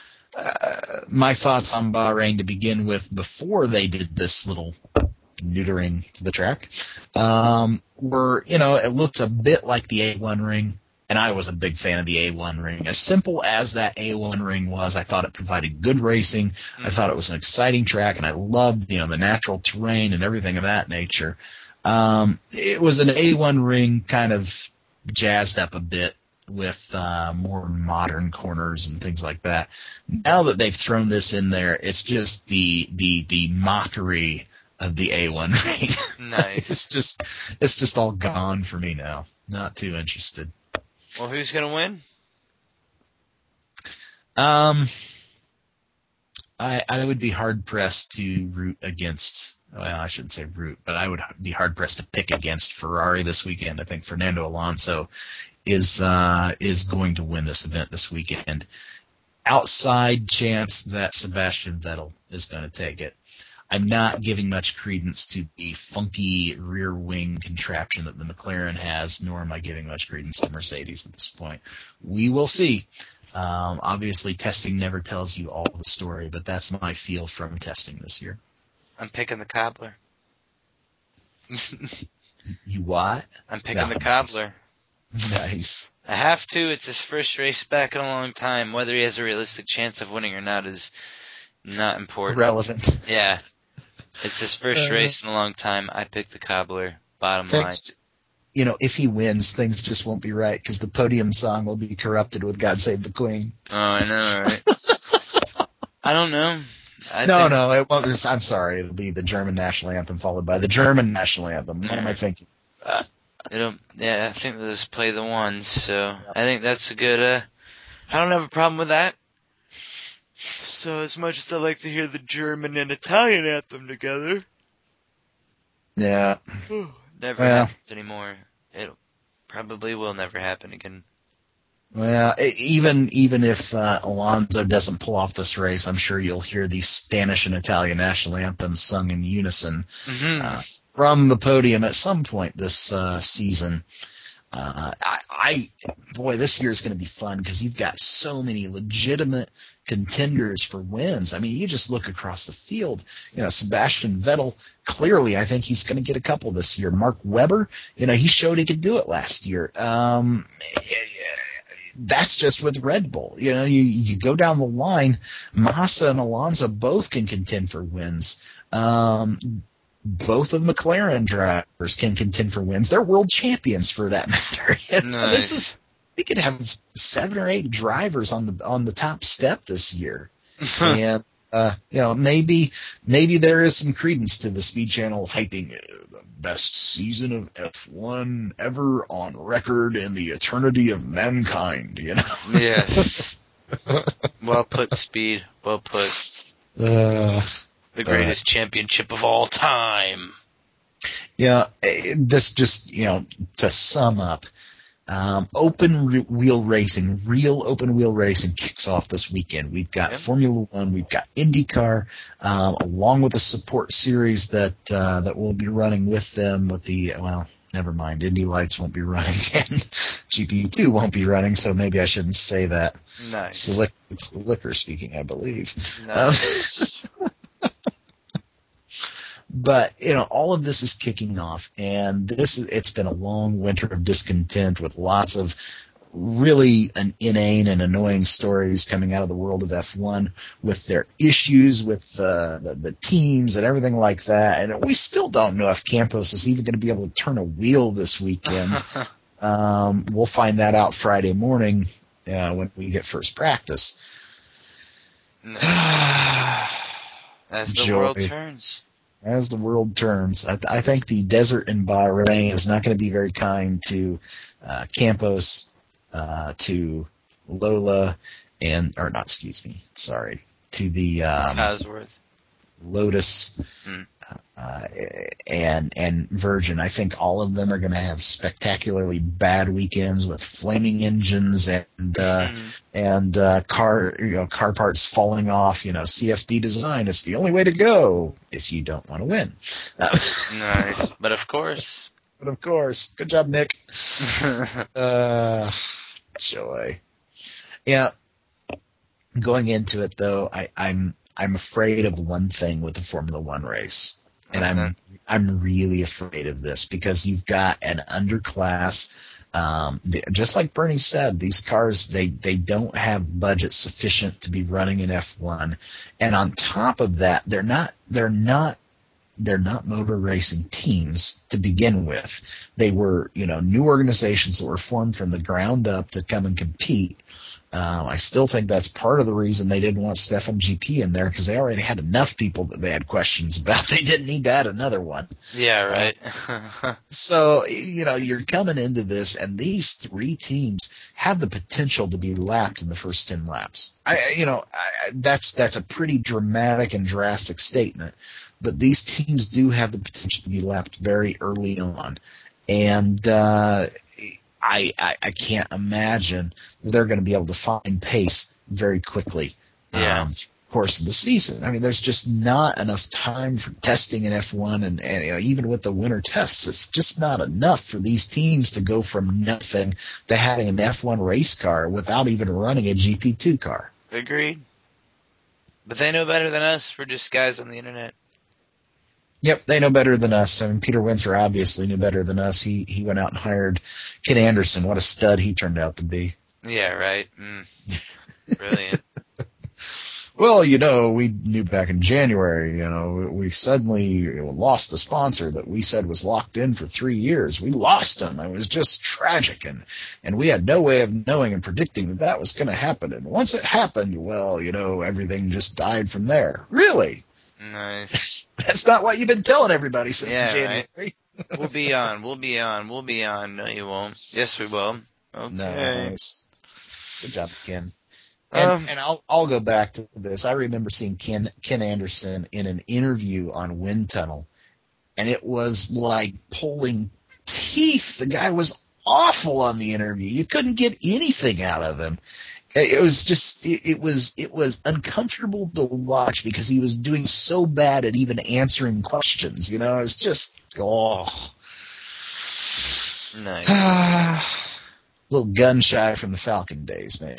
Uh, my thoughts on Bahrain to begin with, before they did this little neutering to the track, um, were, you know, it looks a bit like the A one ring, and I was a big fan of the A one ring. As simple as that A one ring was, I thought it provided good racing. Mm-hmm. I thought it was an exciting track, and I loved, you know, the natural terrain and everything of that nature. Um, it was an A one ring kind of jazzed up a bit, with uh, more modern corners and things like that. Now that they've thrown this in there, it's just the the the mockery of the A one ring. Nice. it's just it's just all gone for me now. Not too interested. Well, who's gonna win? Um, I I would be hard pressed to root against. Well, I shouldn't say root, but I would be hard pressed to pick against Ferrari this weekend. I think Fernando Alonso is uh, is going to win this event this weekend. outside chance that Sebastian Vettel is going to take it. I'm not giving much credence to the funky rear wing contraption that the McLaren has, nor am I giving much credence to Mercedes at this point. We will see. Um, obviously, testing never tells you all the story, but that's my feel from testing this year. I'm picking the cobbler. You what? I'm picking No, the cobbler. Nice. I have to. It's his first race back in a long time. Whether he has a realistic chance of winning or not is not important. Relevant. Yeah. It's his first Uh, race in a long time. I picked the cobbler. Bottom line. Thanks. You know, if he wins, things just won't be right because the podium song will be corrupted with "God Save the Queen." Oh, I know, right? I don't know. I no, think, no, it won't. I'm sorry. It'll be the German national anthem followed by the German national anthem. What am I thinking? Uh, It'll, yeah, I think they'll just play the ones. So I think that's a good. Uh, I don't have a problem with that. So as much as I like to hear the German and Italian anthem together, yeah. never Well. happens anymore. It probably will never happen again. Well, e- even even if uh, Alonso doesn't pull off this race, I'm sure you'll hear the Spanish and Italian national anthems sung in unison Mm-hmm. uh, from the podium at some point this uh, season. Uh, I, I, boy, this year is going to be fun because you've got so many legitimate contenders for wins. I mean, you just look across the field. You know, Sebastian Vettel, clearly, I think he's going to get a couple this year. Mark Webber, you know, he showed he could do it last year. Um, that's just with Red Bull. You know, you, you go down the line, Massa and Alonso both can contend for wins. Um, Both of McLaren drivers can contend for wins. They're world champions for that matter. Nice. This is, we could have seven or eight drivers on the on the top step this year, and uh, you know maybe maybe there is some credence to the Speed Channel hyping uh, the best season of F one ever on record in the eternity of mankind. You know. Yes. Well put, Speed. Well put. Uh, The greatest uh, championship of all time. Yeah, this just, you know, to sum up, um, open re- wheel racing, real open wheel racing kicks off this weekend. We've got yep. Formula One, we've got IndyCar, um, along with a support series that uh, that will be running with them with the, well, never mind, Indy Lights won't be running, and G P two won't be running, so maybe I shouldn't say that. Nice. It's the, lic- it's the liquor speaking, I believe. Nice. Um, But, you know, all of this is kicking off, and this is, it's been a long winter of discontent with lots of really an inane and annoying stories coming out of the world of F one with their issues with uh, the, the teams and everything like that. And we still don't know if Campos is even going to be able to turn a wheel this weekend. um, we'll find that out Friday morning uh, when we get first practice. As the Joy. world turns. As the world turns, I, th- I think the desert in Bahrain is not going to be very kind to uh, Campos, uh, to Lola, and or not, excuse me, sorry, to the um, Cosworth, Lotus, hmm. uh, and and Virgin. I think all of them are going to have spectacularly bad weekends with flaming engines and uh, hmm. and uh, car you know car parts falling off. You know, C F D design is the only way to go if you don't want to win. Uh, nice, but of course, but of course, good job, Nick. uh, joy. Yeah. Going into it though, I, I'm. I'm afraid of one thing with the Formula One race, and I'm okay. I'm really afraid of this because you've got an underclass. Um, just like Bernie said, these cars they they don't have budget sufficient to be running in F one, and on top of that, they're not they're not they're not motor racing teams to begin with. They were you know new organizations that were formed from the ground up to come and compete. Uh, I still think that's part of the reason they didn't want Stefan G P in there because they already had enough people that they had questions about. They didn't need to add another one. Yeah, right. Uh, so, you know, you're coming into this, and these three teams have the potential to be lapped in the first ten laps. I, you know, I, that's that's a pretty dramatic and drastic statement, but these teams do have the potential to be lapped very early on. And uh I, I, I can't imagine they're going to be able to find pace very quickly. Yeah. Um, course of the season. I mean, there's just not enough time for testing in F one, and, and you know, even with the winter tests, it's just not enough for these teams to go from nothing to having an F one race car without even running a G P two car. Agreed. But they know better than us. We're just guys on the internet. Yep, they know better than us. I mean, Peter Windsor obviously knew better than us. He he went out and hired Ken Anderson. What a stud he turned out to be. Yeah, right. Mm. Brilliant. Well, you know, we knew back in January, you know, we suddenly lost the sponsor that we said was locked in for three years. We lost him. It was just tragic, and, and we had no way of knowing and predicting that that was going to happen. And once it happened, well, you know, everything just died from there. Really? Nice. That's not what you've been telling everybody since Yeah, January. Right. We'll be on. We'll be on. We'll be on. No, you won't. Yes, we will. Okay. Nice. Good job, Ken. And, Um, and I'll I'll go back to this. I remember seeing Ken Ken Anderson in an interview on Wind Tunnel, and it was like pulling teeth. The guy was awful on the interview. You couldn't get anything out of him. It was just it, it was it was uncomfortable to watch because he was doing so bad at even answering questions. You know, it's just oh, nice. a little gun shy from the Falcon days, man.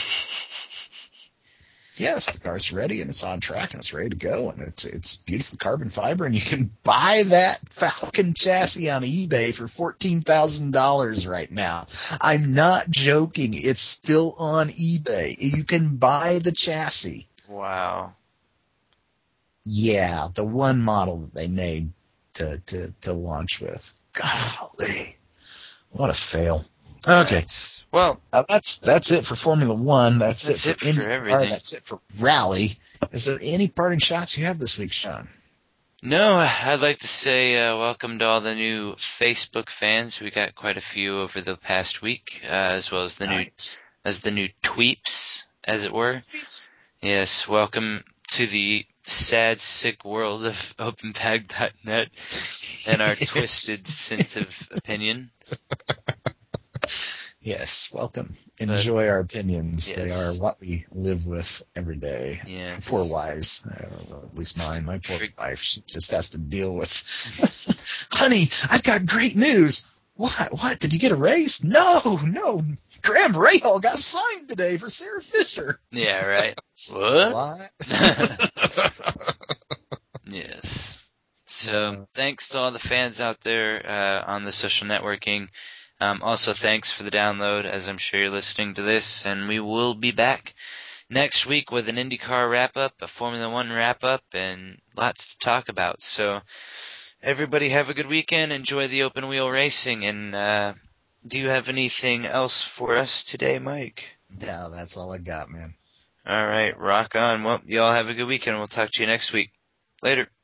Yes, the car's ready and it's on track and it's ready to go, and it's it's beautiful carbon fiber, and you can buy that Falcon chassis on eBay for fourteen thousand dollars right now. I'm not joking. It's still on eBay. You can buy the chassis. Wow. Yeah, the one model that they made to to to launch with. Golly, what a fail. Okay. Well, Uh, that's that's it for Formula One. That's, That's it it for for IndyCar. everything. That's it for Rally. Is there any parting shots you have this week, Sean? no, I'd like to say uh, welcome to all the new Facebook fans. We got quite a few over the past week, uh, as well as the new Nice. as the new tweeps, as it were. Yes, welcome to the sad, sick world of openpag dot net and our twisted sense of opinion. Yes, welcome. Enjoy our opinions. Yes. They are what we live with every day. Yes. Poor wives, uh, well, at least mine. My poor Frig- wife, she just has to deal with, honey, I've got great news. What? What? Did you get a raise? No, no. Graham Rahal got signed today for Sarah Fisher. Yeah, right. What? What? Yes. So thanks to all the fans out there uh, on the social networking. Um, also, thanks for the download, as I'm sure you're listening to this. And we will be back next week with an IndyCar wrap-up, a Formula One wrap-up, and lots to talk about. So everybody have a good weekend. Enjoy the open wheel racing. And uh, do you have anything else for us today, Mike? No, that's all I got, man. All right, rock on. Well, y'all have a good weekend. We'll talk to you next week. Later.